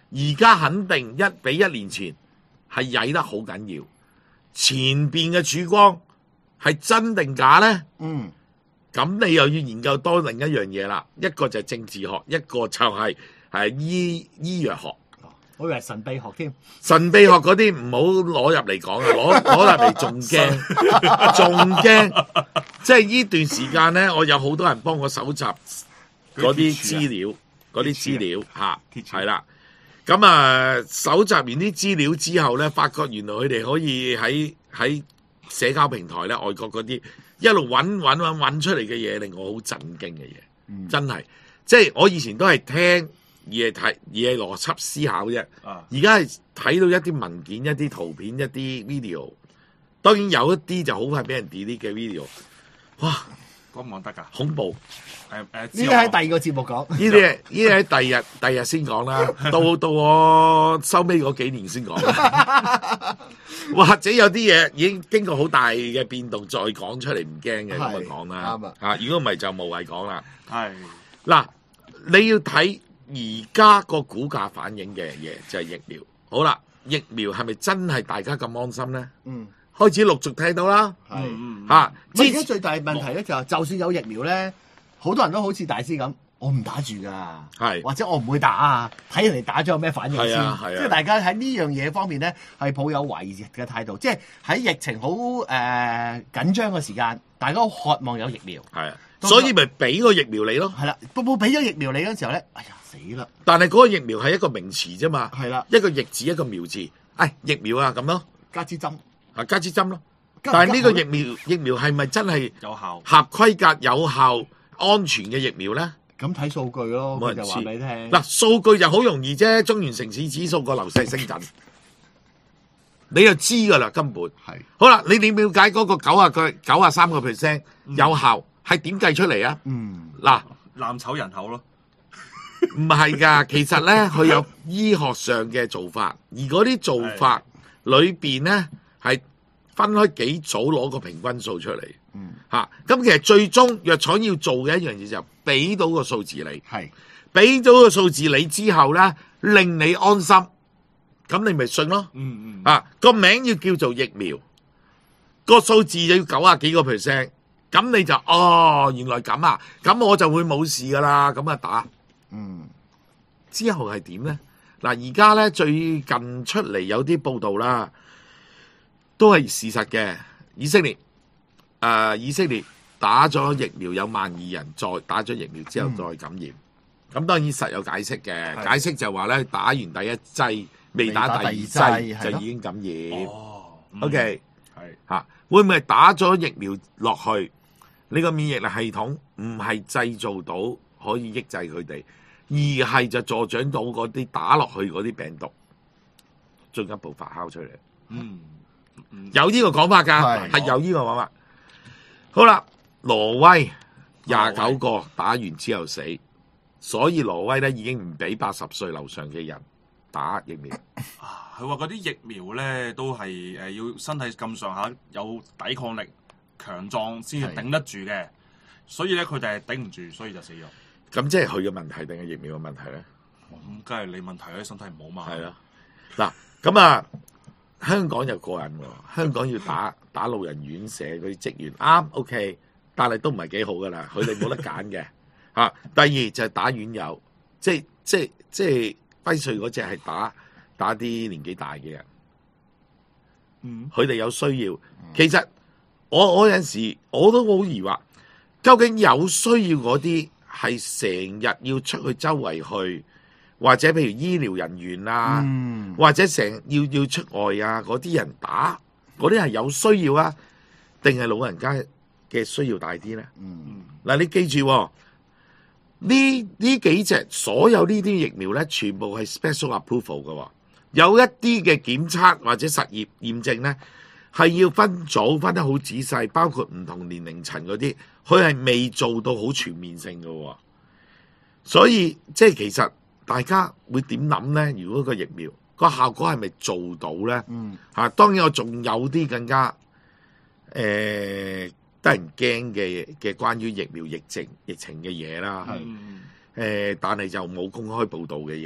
而家肯定一比一年前係曳得好緊要。前邊嘅曙光係真定假咧？ 嗯， 咁你又要研究多另一樣嘢啦。一個就係政治學，一個就係係醫醫藥學。 我以為神秘學添。 神秘學嗰啲唔好攞入嚟講啊，攞攞入嚟仲驚，仲驚。即係呢段時間咧，我有好多人幫我搜集嗰啲資料，嗰啲資料嚇，係啦。咁啊，搜集完啲資料之後咧，發覺原來佢哋可以喺喺社交平台咧，外國嗰啲一路揾揾揾揾出嚟嘅嘢，令我好震驚嘅嘢，嗯、真係。即係我以前都係聽。而係睇，而係邏輯思考啫。而家係睇到一啲文件、一啲圖片、一啲 video。當然有一啲就好快俾人 delete 嘅 video。哇， 講唔講得㗎？ 恐怖！ 誒誒， 呢啲喺第二個節目講。 呢啲呢啲喺第二日、第二日先講啦。到到我收尾嗰幾年先講啦。或者有啲嘢已經經過好大嘅變動，再講出嚟唔驚嘅咁就講啦。啱啊！嚇，如果唔係就無謂講啦。係嗱，你要睇。而家個股價反映嘅嘢就係疫苗。好啦，疫苗係咪真係大家咁安心咧？嗯，開始陸續睇到啦。係嚇。 而家最大問題咧就係，就算有疫苗咧，好多人都好似大師咁，我唔打住㗎。係或者我唔會打啊，睇人哋打咗有咩反應先。係啊係啊。即係大家喺呢樣嘢方面咧，係抱有懷疑嘅態度。即係喺疫情好誒、呃、緊張嘅時間，大家好渴望有疫苗。係啊，所以咪俾個疫苗你咯。係啦，到到俾咗疫苗你嗰陣時候咧，哎呀〜死啦！但係嗰個疫苗係一個名詞啫嘛，係啦，一個疫字一個苗字，哎，疫苗啊咁咯，加支針啊，加支針咯。但係呢個疫苗疫苗係咪真係有效、合規格、有效、安全嘅疫苗咧？咁睇數據咯，冇人就話俾你聽。嗱，數據就好容易啫，中原城市指數個流勢升緊，你就知噶啦，根本係。好啦，你點了解嗰個九啊個九啊三個 percent 有效係點計出嚟啊？嗯，嗱， 藍籌人口咯。 唔係㗎，其實咧佢有醫學上嘅做法，而嗰啲做法裏邊咧係分開幾組攞個平均數出嚟。嗯，嚇、啊，咁其實最終藥廠要做嘅一樣嘢就係俾到個數字你，係俾到個數字你之後咧，令你安心，咁你咪信咯。嗯嗯，啊個名要叫做疫苗，個數字就要九啊幾個 percent，咁你就哦原來咁啊，咁我就會冇事㗎啦，咁啊打。嗯，之後係點咧？嗱，而家咧最近出嚟有啲報道啦，都係事實嘅。以色列，誒、呃，以色列打咗疫苗有萬二人，再打咗疫苗之後再感染。咁、嗯、當然實有解釋嘅，解釋就話咧打完第一劑，未打第二劑就已經感染。哦、嗯、，OK，係吓、啊，會唔會打咗疫苗落去？呢個免疫力系統唔係製造到可以抑制佢哋，而係就助長到嗰啲打落去嗰啲病毒進一步發酵出嚟。嗯，有呢個講法㗎，係有呢個講法。好啦，挪威廿九個打完之後死，所以挪威咧已經唔俾八十歲樓上嘅人打疫苗。 啊，佢話嗰啲疫苗咧都係誒要身體咁上下有抵抗力、強壯先至頂得住嘅，所以咧佢哋係頂唔住，所以就死咗。 咁即係佢嘅問題定係疫苗嘅問題咧？ 咁梗係你問題咧，身體唔好嘛。 係啦，嗱咁啊，香港就過癮喎。香港要打打老人院舍嗰啲職員，啱 OK，但係都唔係幾好噶啦，佢哋冇得揀嘅嚇。第二就係打院友，即係即係即係輝瑞嗰隻係打打啲年紀大嘅人，嗯，佢哋有需要。其實我我有陣時我都好疑惑，究竟有需要嗰啲？係成日要出去周圍去，或者譬如醫療人員啊，嗯、或者成要要出外啊，嗰啲人打，嗰啲係有需要啊，定係老人家嘅需要大啲咧？嗱、嗯，你記住喎，呢呢幾隻所有呢啲疫苗咧，全部係 special approval 嘅，有一啲嘅檢測或者實驗驗證咧，係要分組分得好仔細，包括唔同年齡層嗰啲。佢係未做到好全面性嘅、哦，所以即係其實大家會點諗咧？如果個疫苗個效果係咪做到咧？嗯，嚇、啊，當然我仲有啲更加誒、呃、得人驚嘅嘅關於疫苗疫情疫情嘅嘢啦，係誒、嗯呃，但係就冇公開報導嘅嘢咯。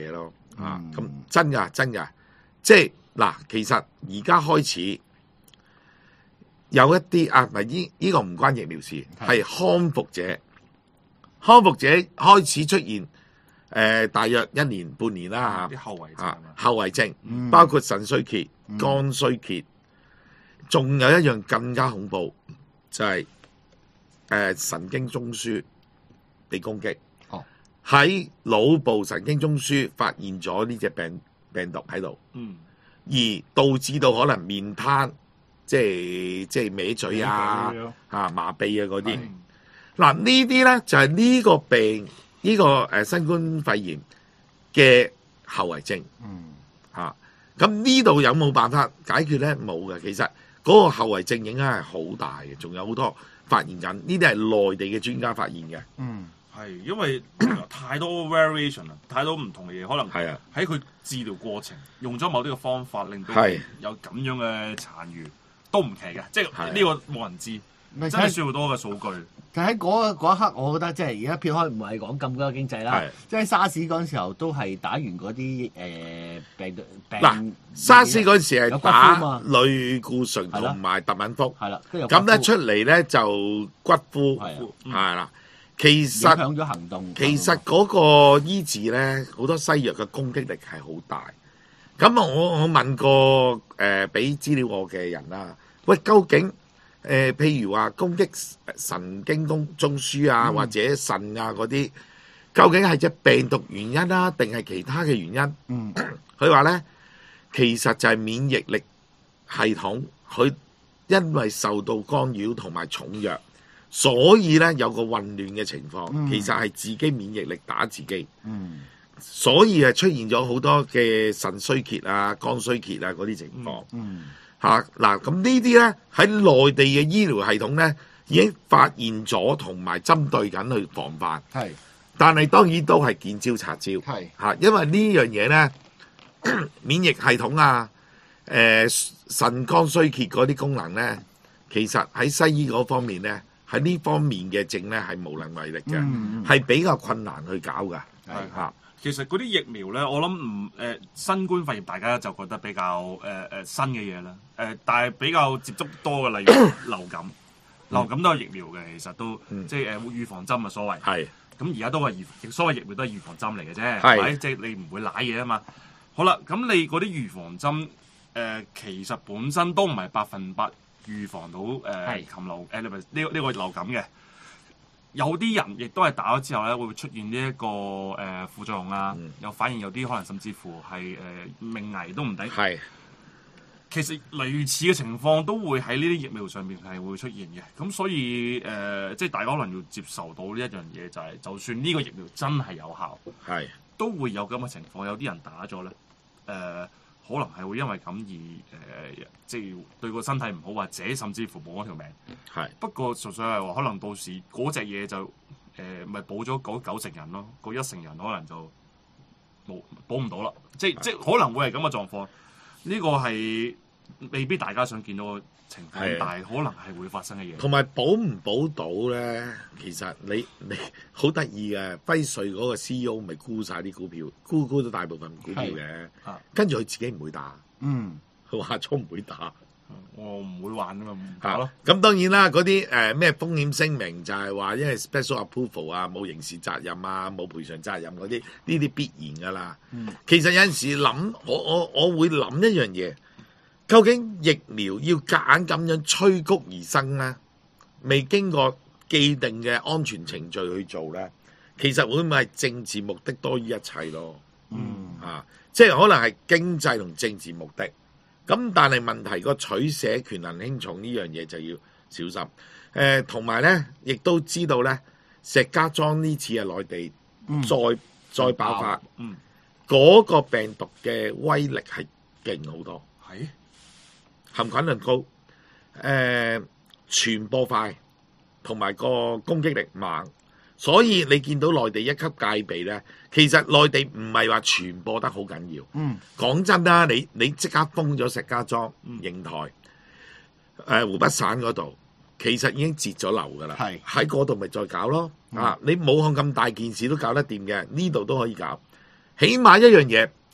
啊，咁真㗎真㗎，即係嗱，其實而家開始有一啲啊，唔係呢呢個唔關疫苗事，係康復者，康復者開始出現誒、呃，大約一年半年啦嚇， 啲後遺症啊，後遺症、嗯、包括腎衰竭、嗯、肝衰竭，仲有一樣更加恐怖，就係、是、誒、呃、神經中樞被攻擊。喺腦部神經中樞發現咗呢隻病病毒喺度，嗯，而導致到可能面癱，即係即係歪嘴啊、啊麻痹啊嗰啲。嗱呢啲咧就係、是、呢個病呢、呢個誒、呃、新冠肺炎嘅後遺症，嗯，嚇咁呢度有冇辦法解決咧？冇嘅，其實嗰個後遺症影響係好大嘅，仲有好多發現緊，呢啲係內地嘅專家發現嘅，嗯。 係，因為太多 variation 啦，太多唔同嘅嘢，可能喺佢治療過程用咗某啲嘅方法，令到有咁樣嘅殘餘都唔奇嘅，即係呢個冇人知，真係需要多嘅數據。 就喺嗰嗰一刻，我覺得即係而家撇開唔係講咁多經濟啦，即係沙士嗰陣時候都係打完嗰啲誒病毒病。嗱， 沙士嗰陣時係打類固醇同埋特敏福，係啦，咁咧出嚟咧就骨枯，係啦。其實影響咗行動。 其實嗰個醫治咧，好多西藥嘅攻擊力係好大。咁啊，我我問過誒俾資料我嘅人啦，喂，究竟誒、呃、譬如話攻擊神經中中樞啊，嗯、或者腎啊嗰啲，究竟係隻病毒原因啦、啊，定係其他嘅原因？嗯，佢話咧，其實就係免疫力系統，佢因為受到干擾同埋重藥。所以咧有個混亂嘅情況，嗯、其實係自己免疫力打自己，嗯、所以係出現咗好多嘅腎衰竭啊、肝衰竭啊嗰啲情況。嚇嗱，咁呢啲咧喺內地嘅醫療系統咧已經發現咗，同埋針對緊去防範。係，但係當然都係見招拆招。係嚇，因為呢樣嘢咧，免疫系統啊、誒、呃、腎肝衰竭嗰啲功能咧，其實喺西醫嗰方面咧。喺呢方面嘅症咧係無能為力嘅，係、嗯、比較困難去搞㗎。係嚇， 其實嗰啲疫苗咧，我諗唔誒新冠肺炎大家就覺得比較誒誒、呃、新嘅嘢啦。誒、呃，但係比較接觸多嘅，例如流感，流感都有疫苗嘅，其實都、嗯、即係誒預防針啊，所謂。係。咁而家都係預，所謂疫苗都係預防針嚟嘅啫，係咪？即係你唔會舐嘢啊嘛。好啦，咁你嗰啲預防針誒、呃，其實本身都唔係百分百。預防到誒、呃、禽流誒呢個呢個流感嘅，有啲人亦都係打咗之後咧，會出現呢、這、一個誒、呃、副作用啊，嗯、有反應，有啲可能甚至乎係誒、呃、命危都唔定。係，其實類似嘅情況都會喺呢啲疫苗上面係會出現嘅。咁所以誒、呃，即係大家可能要接受到呢一樣嘢，就係、是、就算呢個疫苗真係有效，係都會有咁嘅情況。有啲人打咗咧，誒、呃。可能係會因為咁而誒、呃，即係對個身體唔好，或者甚至乎冇嗰條命。係不過純粹係話，可能到時嗰隻嘢就誒，咪、呃、保咗嗰九成人咯，嗰一成人可能就冇保唔到啦。即係即係可能會係咁嘅狀況。呢、這個係未必大家想見到嘅情況，但係可能係會發生嘅嘢。同埋保唔保到咧？其實你你好得意嘅，輝瑞嗰個 C E O 咪沽晒啲股票，沽沽咗大部分股票嘅，跟住佢自己唔會打，嗯，佢話咗唔會打， 我唔會玩啊嘛，唔打咯。 咁當然啦，嗰啲誒咩風險聲明就係話，因為 special approval 啊，冇刑事責任啊，冇賠償責任嗰啲，呢啲必然噶啦。嗯、其實有陣時諗，我我我會諗一樣嘢。究竟疫苗要夾硬咁樣催谷而生咧，未經過既定嘅安全程序去做咧，其實會唔會係政治目的多於一切咯？嗯，啊，即係可能係經濟同政治目的。咁但係問題個取捨權衡輕重呢樣嘢就要小心。誒、呃，同埋咧，亦都知道咧，石家莊呢次係內地再、嗯、再爆發，嗯，嗰個病毒嘅威力係勁好多，係。含菌量高，誒、呃、傳播快，同埋個攻擊力猛，所以你見到內地一級戒備咧，其實內地唔係話傳播得好緊要。嗯，講真啦，你你即刻封咗石家莊、邢台、誒、呃、湖北省嗰度，其實已經截咗流㗎啦。係喺嗰度咪再搞咯。嗯、啊，你武漢咁大件事都搞得掂嘅，呢度都可以搞。起碼一樣嘢，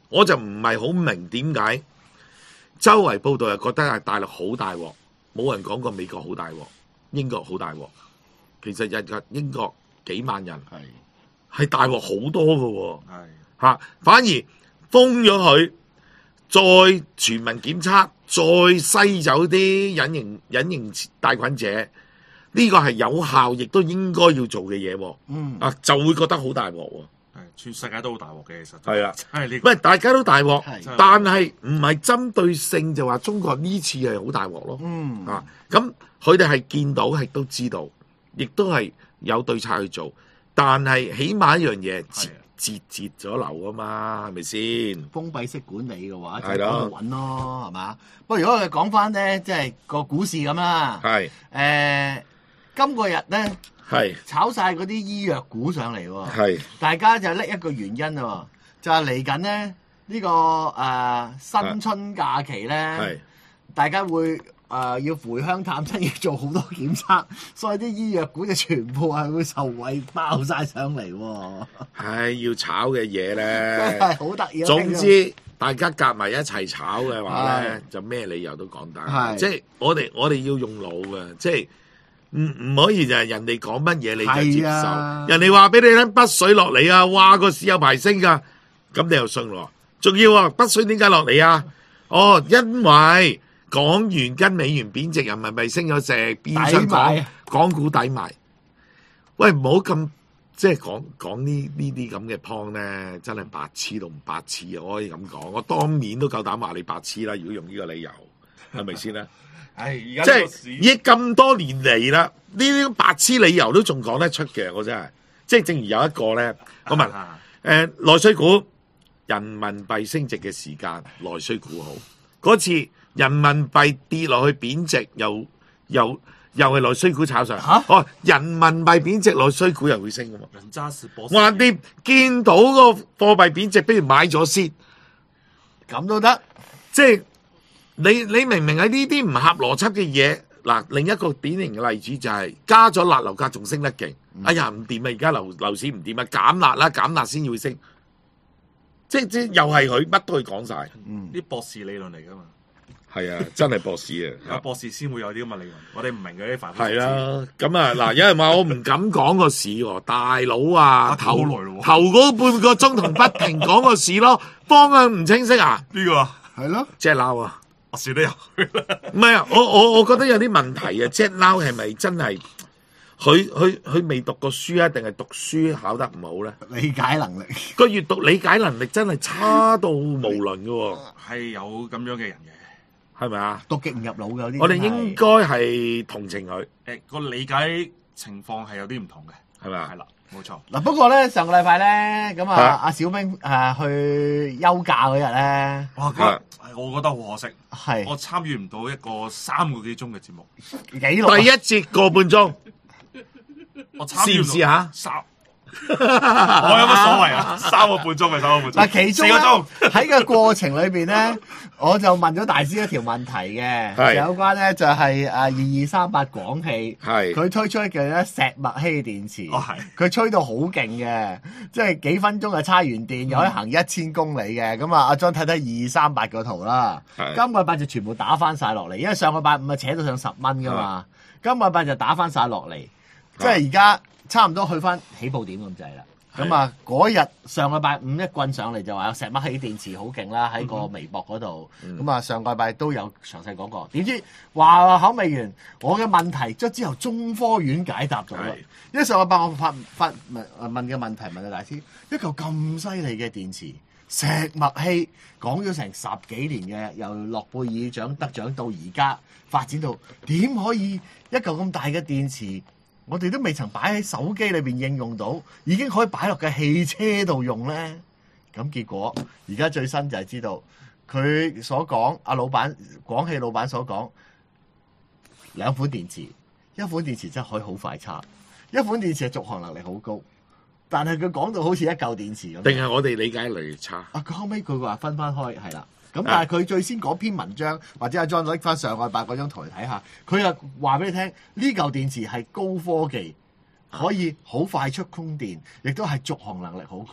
我就唔係好明點解周圍報道又覺得係大陸好大鑊，冇人講過美國好大鑊，英國好大鑊。其實日日英國幾萬人係係大鑊好多㗎喎，嚇反而封咗佢，再全民檢測，再篩走啲隱形隱形帶菌者。呢個係有效，亦都應該要做嘅嘢喎。嗯，啊就會覺得好大鑊喎。 係，全世界都好大鑊嘅，其實係啊， 係呢。 喂，大家都大鑊，但係唔係針對性就話中國呢次係好大鑊咯。嗯，啊，咁佢哋係見到，係都知道，亦都係有對策去做。但係起碼一樣嘢，截截截咗流啊嘛，係咪先？ 封閉式管理嘅話，就喺度揾咯，係嘛？不過如果我哋講翻咧，即係個股市咁啦。係誒。今個日咧，係炒晒嗰啲醫藥股上嚟喎，係大家就拎一個原因喎，就係嚟緊咧呢個誒、呃、新春假期咧，係大家會誒、呃、要回鄉探親，要做好多檢測，所以啲醫藥股就全部係會受惠爆晒上嚟喎。 係要炒嘅嘢咧， 真係好得意。 總之大家夾埋一齊炒嘅話咧，就咩理由都講得。即係我哋我哋要用腦嘅，即係。唔唔可以就係人哋講乜嘢你就接受，啊、人哋話俾你聽北水落嚟啊，哇個市有排升噶，咁你又信咯？仲要啊，北水點解落嚟啊？哦，因為港元跟美元貶值，人民幣升咗值，變相港港股抵買。喂，唔好咁即係講講呢呢啲咁嘅 point 咧，真係白痴到唔白痴啊！我可以咁講，我當面都夠膽話你白痴啦。如果用呢個理由，係咪先咧？ 唉，而家即係已經咁多年嚟啦，呢啲白痴理由都仲講得出嘅，我真係。即係正如有一個咧，我問誒內需股人民幣升值嘅時間，內需股好。嗰次人民幣跌落去貶值，又又又係內需股炒上。嚇！哦，人民幣貶值，內需股又會升嘅嘛？ 人渣是博。 橫掂見到個貨幣貶值，不如買咗先， 咁都得。 即係。你你明明喺呢啲唔合邏輯嘅嘢，嗱，另一個典型嘅例子就係、是、加咗辣，樓價仲升得勁。嗯、哎呀唔掂啊！而家樓樓市唔掂啊，減辣啦，減辣先要升。即即又係佢乜都可以講晒。啲、 嗯、博士理論嚟㗎嘛。係啊，真係博士啊！ 有博士先會有啲咁嘅理論，我哋唔明嗰啲範疇。 係啦，咁啊嗱，有人話我唔敢講個市喎，大佬啊，頭頭嗰半個鐘同不停講個市咯，方向唔清晰啊？ 邊個啊？ 係咯， 即係撈啊！ 我笑得入去啦。 唔係啊，我我我覺得有啲問題啊。Jack Lau 係咪真係佢佢佢未讀過書啊？定係讀書考得唔好咧？ 理解能力個閱讀理解能力真係差到無倫嘅喎。 係有咁樣嘅人嘅， 係咪啊？ 讀極唔入腦嘅有啲。 我哋應該係同情佢。 誒個理解情況係有啲唔同嘅， 係咪啊？ 係啦。冇錯嗱，不過咧上個禮拜咧，咁啊阿小兵誒去休假嗰日咧， 哇！咁我覺得好可惜， 係我參與唔到一個三個幾鐘嘅節目， 幾耐？ 第一節個半鐘， 我參與唔試下三，我有乜所謂啊？三個半鐘咪三個半鐘， 嗱，其中四個鐘喺個過程裏邊咧，我就問咗大師一條問題嘅，有關咧就係誒二二三八廣汽，係佢推出嘅咧石墨烯電池， 哦係， 佢吹到好勁嘅，即係幾分鐘就叉完電，又可以行一千公里嘅。咁啊，阿 John 睇睇二二三八個圖啦，今個禮拜就全部打翻晒落嚟，因為上個禮拜五啊扯到上十蚊噶嘛，今個禮拜就打翻晒落嚟，即係而家差唔多去翻起步點咁滯啦。咁啊，嗰日上個禮拜五一棍上嚟就話有石墨烯電池好勁啦，喺個微博嗰度。咁、嗯、啊，上個禮拜都有詳細講過。點知話口未完，我嘅問題咗之後，中科院解答咗啦。因為上個禮拜我發發問問嘅問題問到大師，一嚿咁犀利嘅電池，石墨烯講咗成十幾年嘅，由諾貝爾獎得獎到而家發展到點可以一嚿咁大嘅電池？我哋都未曾擺喺手機裏邊應用到，已經可以擺落嘅汽車度用咧。咁結果而家最新就係知道佢所講，阿老闆廣汽老闆所講兩款電池，一款電池真係可以好快叉，一款電池嘅續航能力好高，但係佢講到好似一嚿電池咁。定係我哋理解嚟差？ 啊，佢後尾佢話分翻開係啦。咁但係佢最先嗰篇文章，或者阿 John 拎翻上個禮拜嗰張圖嚟睇下，佢又話俾你聽，呢嚿電池係高科技，可以好快速供電，亦都係續航能力好高。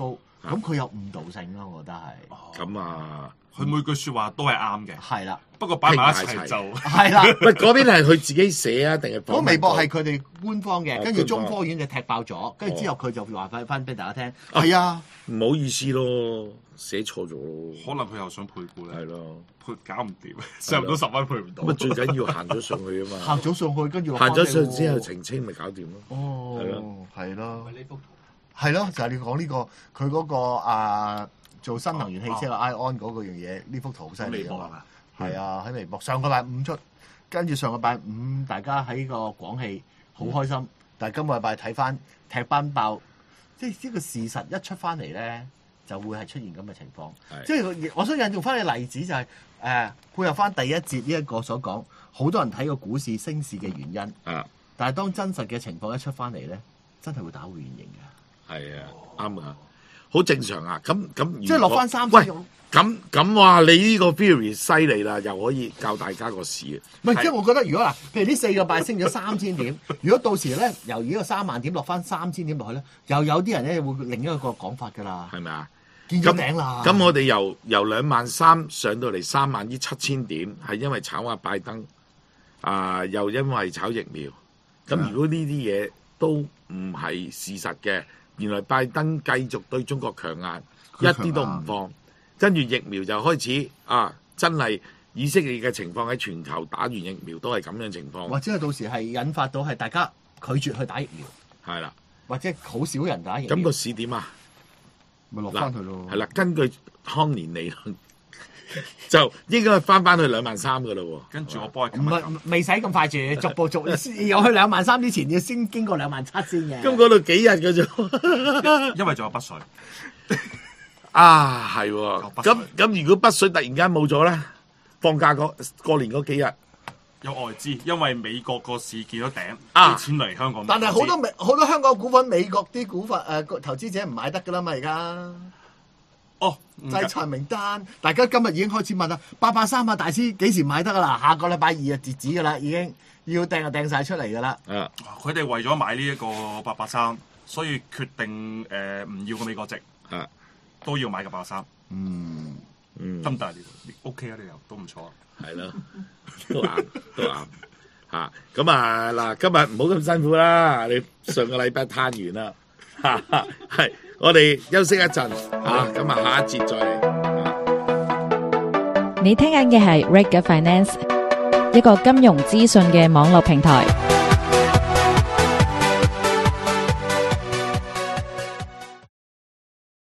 咁佢有誤導性咯，我覺得係。 咁啊， 佢每句説話都係啱嘅， 係啦。 不過擺埋一齊就係啦。 喂，嗰邊係佢自己寫啊，定係嗰微博係佢哋官方嘅， 哦跟住中科院就踢爆咗，跟住之後佢就話翻翻俾大家聽。係啊， 唔好意思咯，寫錯咗咯。 可能佢又想配股咧， 係咯， 配搞唔掂，上唔到十蚊配唔到。 咁啊，最緊要行咗上去啊嘛。 行咗上去，跟住行咗上之後澄清咪搞掂咯。 哦， 係咯， 係咯。係咯，就係你講呢個佢嗰個啊做新能源汽車嘅 ION 嗰個樣嘢，呢幅圖好犀利啊嘛。係啊，喺微博上個禮拜五出，跟住上個禮拜五大家喺個廣汽好開心，但係今個禮拜睇翻踢班爆，即係呢個事實一出翻嚟咧，就會係出現咁嘅情況。即係我想引用翻嘅例子就係誒配合翻第一節呢一個所講，好多人睇個股市升市嘅原因。 啊！ 但係當真實嘅情況一出翻嚟咧，真係會打回原形嘅。 係啊，啱啊，好正常啊。咁咁， 即係落翻三喂，咁咁話你呢個 theory 犀利啦，又可以教大家個市。 唔係，即係我覺得如果嗱，譬如呢四個拜升咗三千點，如果到時咧由呢個三萬點落翻三千點落去咧，又有啲人咧會另一個講法㗎啦。 係咪啊？ 見咗頂啦。 咁我哋由由兩萬三上到嚟三萬呢七千點，係因為炒阿拜登啊、呃，又因為炒疫苗。咁如果呢啲嘢都唔係事實嘅。原來拜登繼續對中國強硬，一啲都唔放，跟住疫苗就開始啊！真係以色列嘅情況喺全球打完疫苗都係咁樣情況， 或者係到時係引發到係大家拒絕去打疫苗， 係啦， 或者好少人打疫苗。 咁個市點啊？ 咪落翻去咯。係啦，根據康年理論，就應該翻翻去兩萬三噶啦喎。 跟住我幫佢唔係未使咁快住，逐步逐有去兩萬三之前要先經過兩萬七先嘅。 咁嗰度幾日嘅啫？ 因為仲有北水啊，係喎。咁咁如果北水突然間冇咗咧，放假嗰過年嗰幾日有外資，因為美國個市見到頂， 啊， 啲錢嚟香港。 但係好多美好多香港股份，美國啲股份誒、呃、投資者唔買得噶啦嘛，而家。 哦， 制裁名單，大家今日已經開始問啦，八八三啊，大師幾時買得噶啦？下個禮拜二就截止噶啦，已經要掟就掟晒出嚟噶啦。 啊， 佢哋為咗買呢一個八八三，所以決定誒唔、呃、要個美國籍， 啊， 都要買個八八三。 嗯嗯，得唔得啊？呢個 OK 啊，呢個都唔錯啊。 係咯，都啱，都啱。嚇，咁啊嗱，今日唔好咁辛苦啦，你上個禮拜攤完啦，嚇係。我哋休息一陣啊，咁啊下一節再嚟。 你聽緊嘅係 Reg Finance，一個金融資訊嘅網絡平台。